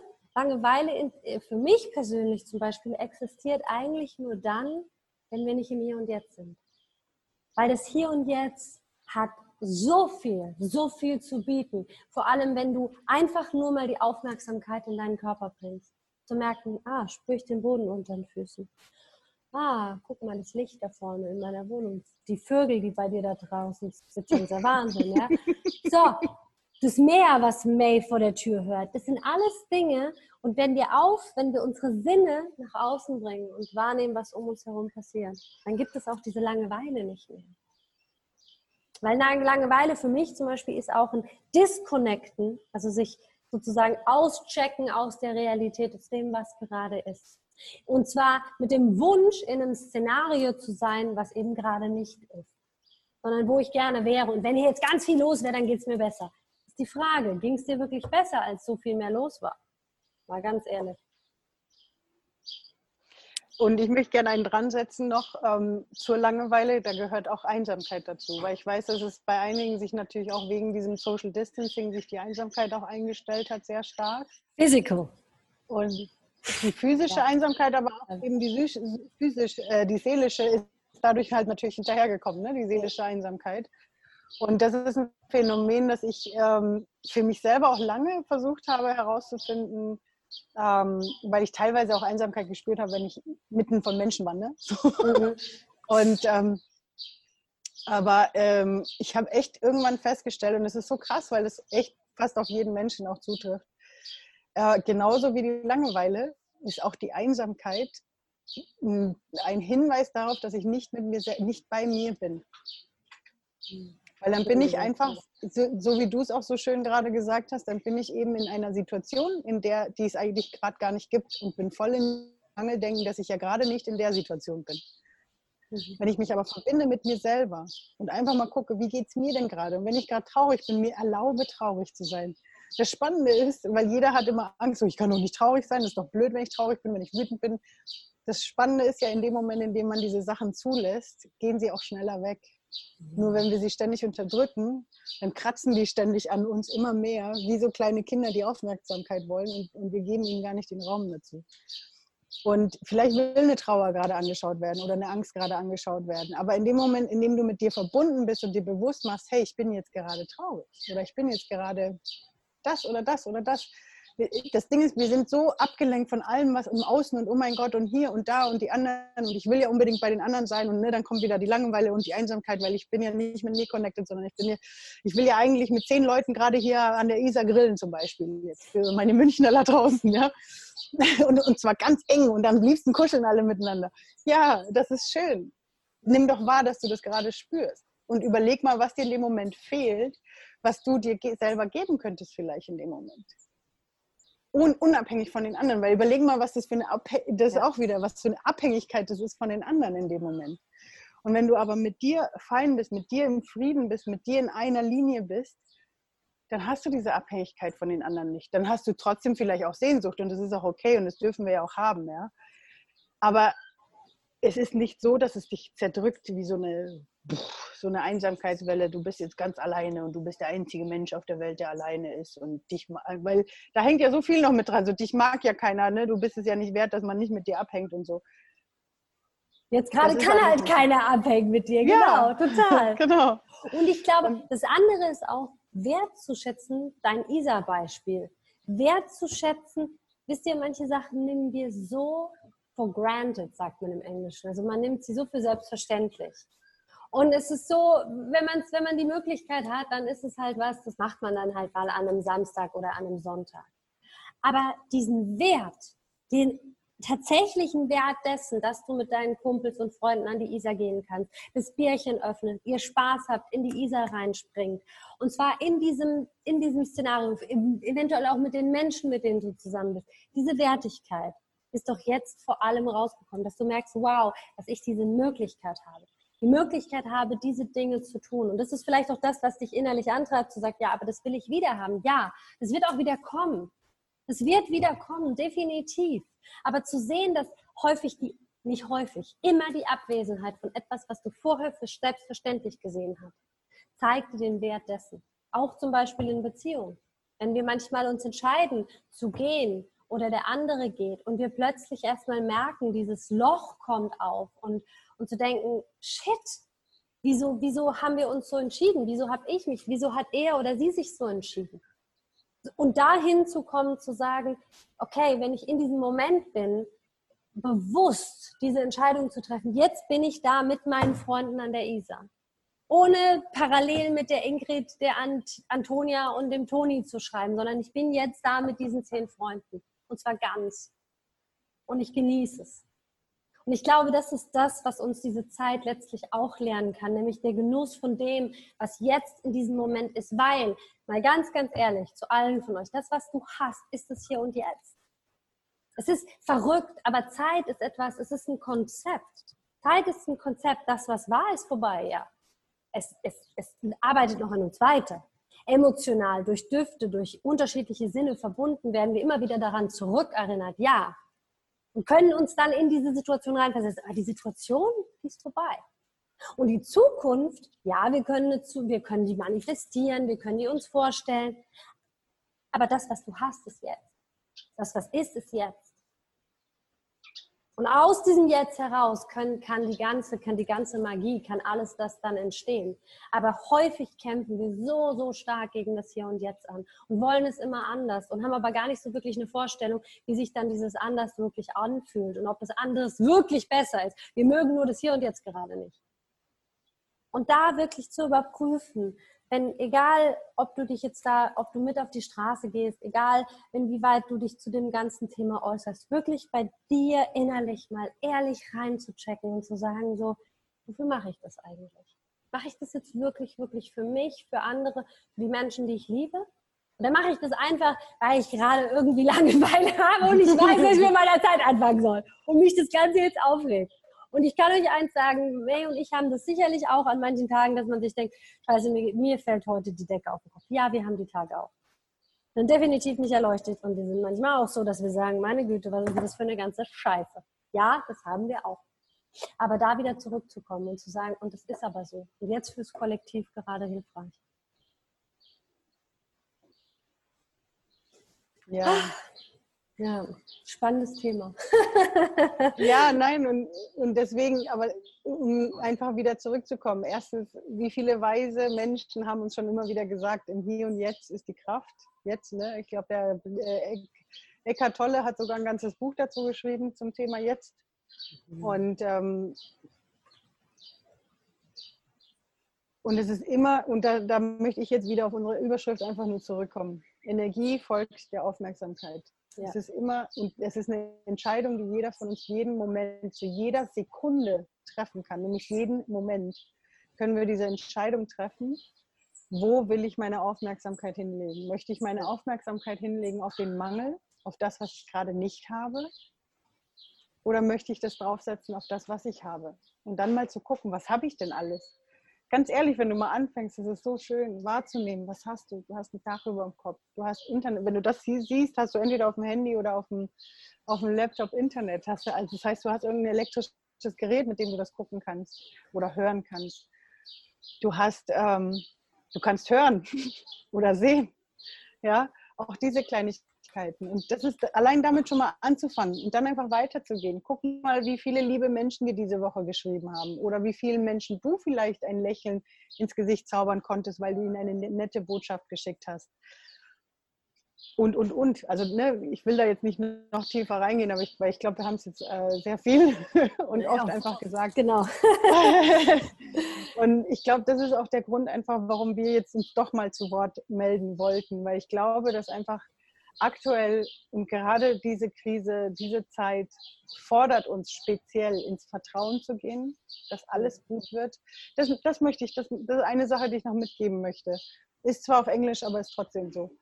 für mich persönlich zum Beispiel existiert eigentlich nur dann, wenn wir nicht im Hier und Jetzt sind. Weil das Hier und Jetzt hat so viel zu bieten. Vor allem, wenn du einfach nur mal die Aufmerksamkeit in deinen Körper bringst. Zu merken, spüre ich den Boden unter den Füßen. Guck mal, das Licht da vorne in meiner Wohnung. Die Vögel, die bei dir da draußen sitzen, ist der Wahnsinn, ja? So, das Meer, was May vor der Tür hört, das sind alles Dinge. Und wenn wir unsere Sinne nach außen bringen und wahrnehmen, was um uns herum passiert, dann gibt es auch diese Langeweile nicht mehr. Weil Langeweile für mich zum Beispiel ist auch ein Disconnecten, also sich sozusagen auschecken aus der Realität, aus dem, was gerade ist. Und zwar mit dem Wunsch, in einem Szenario zu sein, was eben gerade nicht ist, sondern wo ich gerne wäre. Und wenn hier jetzt ganz viel los wäre, dann geht es mir besser. Das ist die Frage, ging es dir wirklich besser, als so viel mehr los war? Mal ganz ehrlich. Und ich möchte gerne einen dran setzen noch zur Langeweile, da gehört auch Einsamkeit dazu, weil ich weiß, dass es bei einigen sich natürlich auch wegen diesem Social Distancing sich die Einsamkeit auch eingestellt hat, sehr stark. Physical. Und die physische Einsamkeit, aber auch eben die seelische ist dadurch halt natürlich hinterhergekommen, ne? Die seelische Einsamkeit. Und das ist ein Phänomen, das ich für mich selber auch lange versucht habe herauszufinden, weil ich teilweise auch Einsamkeit gespürt habe, wenn ich mitten von Menschen war. Ne? Und aber ich habe echt irgendwann festgestellt, und es ist so krass, weil es echt fast auf jeden Menschen auch zutrifft, genauso wie die Langeweile ist auch die Einsamkeit ein Hinweis darauf, dass ich nicht bei mir bin. Weil dann bin ich einfach, so wie du es auch so schön gerade gesagt hast, dann bin ich eben in einer Situation, die es eigentlich gerade gar nicht gibt und bin voll im Mangeldenken, dass ich ja gerade nicht in der Situation bin. Wenn ich mich aber verbinde mit mir selber und einfach mal gucke, wie geht es mir denn gerade? Und wenn ich gerade traurig bin, mir erlaube, traurig zu sein. Das Spannende ist, weil jeder hat immer Angst, so, ich kann doch nicht traurig sein, das ist doch blöd, wenn ich traurig bin, wenn ich wütend bin. Das Spannende ist ja, in dem Moment, in dem man diese Sachen zulässt, gehen sie auch schneller weg. Nur wenn wir sie ständig unterdrücken, dann kratzen die ständig an uns immer mehr, wie so kleine Kinder, die Aufmerksamkeit wollen und wir geben ihnen gar nicht den Raum dazu. Und vielleicht will eine Trauer gerade angeschaut werden oder eine Angst gerade angeschaut werden. Aber in dem Moment, in dem du mit dir verbunden bist und dir bewusst machst, hey, ich bin jetzt gerade traurig oder ich bin jetzt gerade das oder das oder das. Das Ding ist, wir sind so abgelenkt von allem, was im Außen und oh mein Gott und hier und da und die anderen und ich will ja unbedingt bei den anderen sein und ne, dann kommt wieder die Langeweile und die Einsamkeit, weil ich bin ja nicht mit mir connected, sondern ich will ja eigentlich mit 10 Leuten gerade hier an der Isar grillen zum Beispiel, jetzt für meine Münchner da draußen, ja. Und zwar ganz eng und am liebsten kuscheln alle miteinander. Ja, das ist schön. Nimm doch wahr, dass du das gerade spürst und überleg mal, was dir in dem Moment fehlt, was du dir selber geben könntest vielleicht in dem Moment. Unabhängig von den anderen, weil überleg mal, was das für was für eine Abhängigkeit das ist von den anderen in dem Moment. Und wenn du aber mit dir fein bist, mit dir im Frieden bist, mit dir in einer Linie bist, dann hast du diese Abhängigkeit von den anderen nicht. Dann hast du trotzdem vielleicht auch Sehnsucht und das ist auch okay und das dürfen wir ja auch haben, ja. Aber es ist nicht so, dass es dich zerdrückt wie so eine Einsamkeitswelle, du bist jetzt ganz alleine und du bist der einzige Mensch auf der Welt, der alleine ist und weil da hängt ja so viel noch mit dran, so dich mag ja keiner, ne? Du bist es ja nicht wert, dass man nicht mit dir abhängt und so. Jetzt gerade kann halt keiner abhängen mit dir, ja, genau, total. Genau. Und ich glaube, das andere ist auch, wertzuschätzen, dein Isa-Beispiel, wertzuschätzen, wisst ihr, manche Sachen nehmen wir so for granted, sagt man im Englischen, also man nimmt sie so für selbstverständlich. Und es ist so, wenn man die Möglichkeit hat, dann ist es halt was, das macht man dann halt mal an einem Samstag oder an einem Sonntag. Aber diesen Wert, den tatsächlichen Wert dessen, dass du mit deinen Kumpels und Freunden an die Isar gehen kannst, das Bierchen öffnet, ihr Spaß habt, in die Isar reinspringt. Und zwar in diesem Szenario, eventuell auch mit den Menschen, mit denen du zusammen bist. Diese Wertigkeit ist doch jetzt vor allem rausgekommen, dass du merkst, wow, dass ich diese Möglichkeit habe. Die Möglichkeit habe, diese Dinge zu tun. Und das ist vielleicht auch das, was dich innerlich antreibt, zu sagen, ja, aber das will ich wieder haben. Ja, das wird auch wieder kommen. Es wird wieder kommen, definitiv. Aber zu sehen, dass immer die Abwesenheit von etwas, was du vorher für selbstverständlich gesehen hast, zeigt dir den Wert dessen. Auch zum Beispiel in Beziehungen. Wenn wir manchmal uns entscheiden, zu gehen oder der andere geht und wir plötzlich erstmal merken, dieses Loch kommt auf und zu denken, shit, wieso haben wir uns so entschieden? Wieso habe ich mich? Wieso hat er oder sie sich so entschieden? Und dahin zu kommen, zu sagen, okay, wenn ich in diesem Moment bin, bewusst diese Entscheidung zu treffen, jetzt bin ich da mit meinen Freunden an der Isar. Ohne parallel mit der Ingrid, der Antonia und dem Toni zu schreiben, sondern ich bin jetzt da mit diesen 10 Freunden. Und zwar ganz. Und ich genieße es. Und ich glaube, das ist das, was uns diese Zeit letztlich auch lernen kann, nämlich der Genuss von dem, was jetzt in diesem Moment ist, weil, mal ganz, ganz ehrlich, zu allen von euch, das, was du hast, ist es hier und jetzt. Es ist verrückt, aber Zeit ist etwas, es ist ein Konzept. Zeit ist ein Konzept, das, was war, ist vorbei, ja. Es arbeitet noch an uns weiter. Emotional, durch Düfte, durch unterschiedliche Sinne verbunden, werden wir immer wieder daran zurückerinnert, ja. Und können uns dann in diese Situation reinversetzen. Aber die Situation, die ist vorbei. Und die Zukunft, ja, wir können die manifestieren, wir können die uns vorstellen. Aber das, was du hast, ist jetzt. Das, was ist jetzt. Und aus diesem Jetzt heraus kann die ganze Magie, kann alles das dann entstehen. Aber häufig kämpfen wir so stark gegen das Hier und Jetzt an und wollen es immer anders und haben aber gar nicht so wirklich eine Vorstellung, wie sich dann dieses Anders wirklich anfühlt und ob das anderes wirklich besser ist. Wir mögen nur das Hier und Jetzt gerade nicht. Und da wirklich zu überprüfen, wenn, egal, ob du mit auf die Straße gehst, egal, inwieweit du dich zu dem ganzen Thema äußerst, wirklich bei dir innerlich mal ehrlich reinzuchecken und zu sagen, so, wofür mache ich das eigentlich? Mache ich das jetzt wirklich, wirklich für mich, für andere, für die Menschen, die ich liebe? Oder mache ich das einfach, weil ich gerade irgendwie Langeweile habe und ich weiß, was ich mit meiner Zeit anfangen soll und mich das Ganze jetzt aufregt? Und ich kann euch eins sagen, May und ich haben das sicherlich auch an manchen Tagen, dass man sich denkt, scheiße, mir fällt heute die Decke auf den Kopf. Ja, wir haben die Tage auch. Sind definitiv nicht erleuchtet und wir sind manchmal auch so, dass wir sagen, meine Güte, was ist das für eine ganze Scheiße? Ja, das haben wir auch. Aber da wieder zurückzukommen und zu sagen, und das ist aber so. Und jetzt fürs Kollektiv gerade hilfreich. Ja. Ja, spannendes Thema. Ja, nein, und deswegen, aber um einfach wieder zurückzukommen. Erstens, wie viele weise Menschen haben uns schon immer wieder gesagt, im Hier und Jetzt ist die Kraft. Jetzt, ne? Ich glaube, der Eckhart Tolle hat sogar ein ganzes Buch dazu geschrieben zum Thema Jetzt. Und es ist immer, und da möchte ich jetzt wieder auf unsere Überschrift einfach nur zurückkommen. Energie folgt der Aufmerksamkeit. Ja. Es ist immer, und es ist eine Entscheidung, die jeder von uns jeden Moment, zu jeder Sekunde treffen kann. Nämlich jeden Moment können wir diese Entscheidung treffen, wo will ich meine Aufmerksamkeit hinlegen? Möchte ich meine Aufmerksamkeit hinlegen auf den Mangel, auf das, was ich gerade nicht habe? Oder möchte ich das draufsetzen auf das, was ich habe? Und dann mal zu gucken, was habe ich denn alles? Ganz ehrlich, wenn du mal anfängst, ist es so schön wahrzunehmen, was hast du? Du hast ein Dach über dem Kopf, du hast Internet. Wenn du das siehst, hast du entweder auf dem Handy oder auf dem Laptop Internet. Also das heißt, du hast irgendein elektrisches Gerät, mit dem du das gucken kannst oder hören kannst. Du kannst hören oder sehen. Ja, auch diese Kleinigkeiten. Und das ist allein damit schon mal anzufangen und dann einfach weiterzugehen. Guck mal, wie viele liebe Menschen dir diese Woche geschrieben haben oder wie vielen Menschen du vielleicht ein Lächeln ins Gesicht zaubern konntest, weil du ihnen eine nette Botschaft geschickt hast. Und. Also ne, ich will da jetzt nicht noch tiefer reingehen, aber weil ich glaube, wir haben es jetzt sehr viel und oft einfach gesagt. Genau. Und ich glaube, das ist auch der Grund einfach, warum wir jetzt uns doch mal zu Wort melden wollten, weil ich glaube, dass einfach aktuell und gerade diese Krise, diese Zeit fordert uns speziell ins Vertrauen zu gehen, dass alles gut wird. Das möchte ich, das ist eine Sache, die ich noch mitgeben möchte. Ist zwar auf Englisch, aber ist trotzdem so.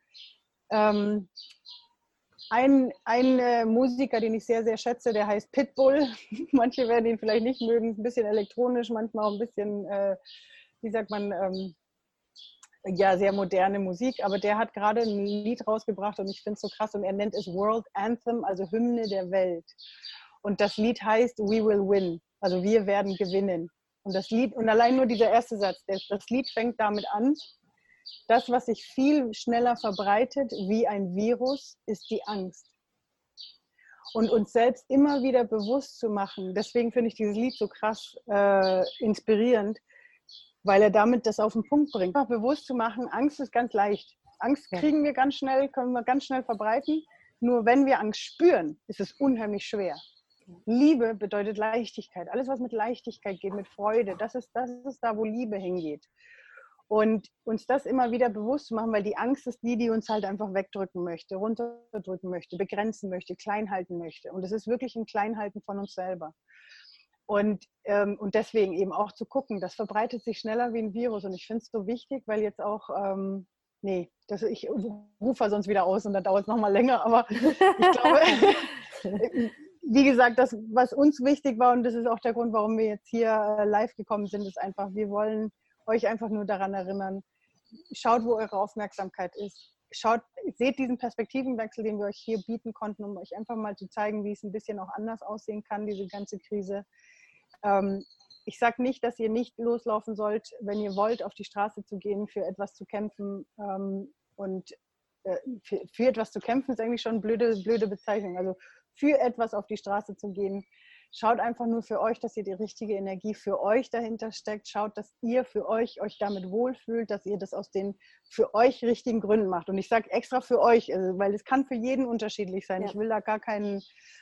Ein Musiker, den ich sehr, sehr schätze, der heißt Pitbull. Manche werden ihn vielleicht nicht mögen, ein bisschen elektronisch, manchmal auch ein bisschen, wie sagt man, ja, sehr moderne Musik, aber der hat gerade ein Lied rausgebracht und ich finde es so krass und er nennt es World Anthem, also Hymne der Welt. Und das Lied heißt We Will Win, also wir werden gewinnen. Und das Lied, und allein nur dieser erste Satz, das Lied fängt damit an, das, was sich viel schneller verbreitet wie ein Virus, ist die Angst. Und uns selbst immer wieder bewusst zu machen, deswegen finde ich dieses Lied so krass inspirierend, weil er damit das auf den Punkt bringt. Einfach bewusst zu machen, Angst ist ganz leicht. Angst kriegen wir ganz schnell, können wir ganz schnell verbreiten. Nur wenn wir Angst spüren, ist es unheimlich schwer. Liebe bedeutet Leichtigkeit. Alles, was mit Leichtigkeit geht, mit Freude, das ist da, wo Liebe hingeht. Und uns das immer wieder bewusst zu machen, weil die Angst ist die uns halt einfach wegdrücken möchte, runterdrücken möchte, begrenzen möchte, klein halten möchte. Und es ist wirklich ein Kleinhalten von uns selber. Und deswegen eben auch zu gucken, das verbreitet sich schneller wie ein Virus. Und ich finde es so wichtig, weil jetzt auch, ich rufe sonst wieder aus und dann dauert es nochmal länger. Aber ich glaube, wie gesagt, das, was uns wichtig war, und das ist auch der Grund, warum wir jetzt hier live gekommen sind, ist einfach, wir wollen euch einfach nur daran erinnern, schaut, wo eure Aufmerksamkeit ist. Seht diesen Perspektivenwechsel, den wir euch hier bieten konnten, um euch einfach mal zu zeigen, wie es ein bisschen auch anders aussehen kann, diese ganze Krise. Ich sage nicht, dass ihr nicht loslaufen sollt, wenn ihr wollt, auf die Straße zu gehen, für etwas zu kämpfen. Für etwas zu kämpfen ist eigentlich schon eine blöde Bezeichnung. Also für etwas auf die Straße zu gehen. Schaut einfach nur für euch, dass ihr die richtige Energie für euch dahinter steckt. Schaut, dass ihr für euch damit wohlfühlt, dass ihr das aus den für euch richtigen Gründen macht. Und ich sage extra für euch, weil es kann für jeden unterschiedlich sein. Ja. Ich will da gar keinen...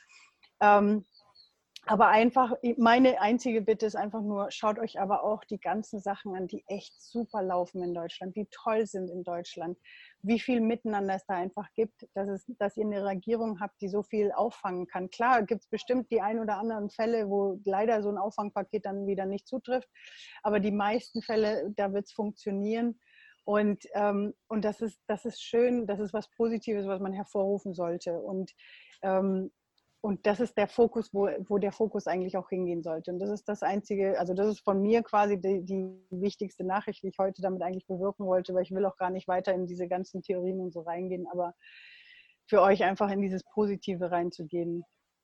aber einfach, meine einzige Bitte ist einfach nur, schaut euch aber auch die ganzen Sachen an, die echt super laufen in Deutschland, die toll sind in Deutschland, wie viel Miteinander es da einfach gibt, dass ihr eine Regierung habt, die so viel auffangen kann. Klar, gibt es bestimmt die ein oder anderen Fälle, wo leider so ein Auffangpaket dann wieder nicht zutrifft, aber die meisten Fälle, da wird es funktionieren. Und das ist schön, das ist was Positives, was man hervorrufen sollte. Und das ist der Fokus, wo der Fokus eigentlich auch hingehen sollte. Und das ist das Einzige, also das ist von mir quasi die wichtigste Nachricht, die ich heute damit eigentlich bewirken wollte, weil ich will auch gar nicht weiter in diese ganzen Theorien und so reingehen, aber für euch einfach in dieses Positive reinzugehen.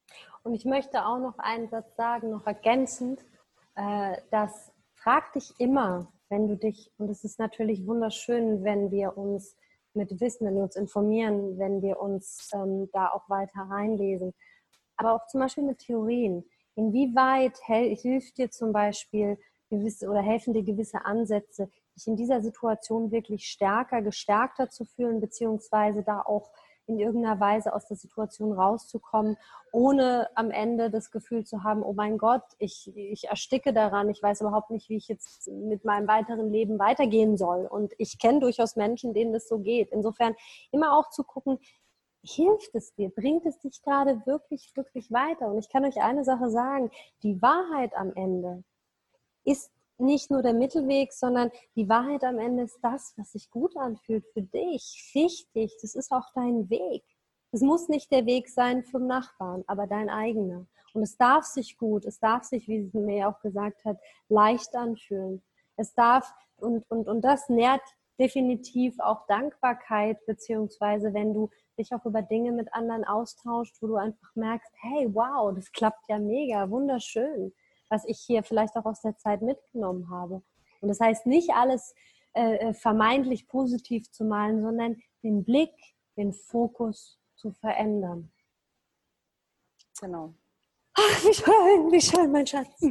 Und ich möchte auch noch einen Satz sagen, noch ergänzend, dass frag dich immer, wenn du dich, und es ist natürlich wunderschön, wenn wir uns mit Wissen, wenn wir uns informieren, wenn wir uns da auch weiter reinlesen, aber auch zum Beispiel mit Theorien. Inwieweit hilft dir zum Beispiel gewisse oder helfen dir gewisse Ansätze, dich in dieser Situation wirklich gestärkter zu fühlen, beziehungsweise da auch in irgendeiner Weise aus der Situation rauszukommen, ohne am Ende das Gefühl zu haben, oh mein Gott, ich ersticke daran, ich weiß überhaupt nicht, wie ich jetzt mit meinem weiteren Leben weitergehen soll. Und ich kenne durchaus Menschen, denen das so geht. Insofern immer auch zu gucken, hilft es dir? Bringt es dich gerade wirklich, wirklich weiter? Und ich kann euch eine Sache sagen, die Wahrheit am Ende ist nicht nur der Mittelweg, sondern die Wahrheit am Ende ist das, was sich gut anfühlt für dich. Richtig, das ist auch dein Weg. Es muss nicht der Weg sein vom Nachbarn, aber dein eigener. Und es darf sich gut, es darf sich, wie sie mir auch gesagt hat, leicht anfühlen. Es darf, und das nährt definitiv auch Dankbarkeit, beziehungsweise wenn du dich auch über Dinge mit anderen austauscht, wo du einfach merkst, hey, wow, das klappt ja mega, wunderschön, was ich hier vielleicht auch aus der Zeit mitgenommen habe. Und das heißt nicht alles vermeintlich positiv zu malen, sondern den Blick, den Fokus zu verändern. Genau. Ach, wie schön, mein Schatz. So,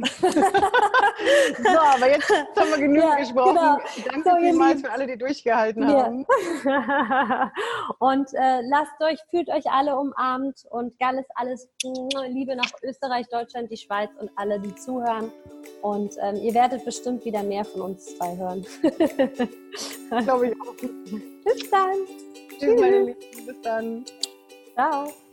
aber jetzt haben wir genug gesprochen. Genau. Danke vielmals für alle, die durchgehalten haben. Und fühlt euch alle umarmt und alles Liebe nach Österreich, Deutschland, die Schweiz und alle, die zuhören. Und ihr werdet bestimmt wieder mehr von uns zwei hören. Glaube ich auch. Bis dann. Tschüss, meine Lieben. Bis dann. Ciao.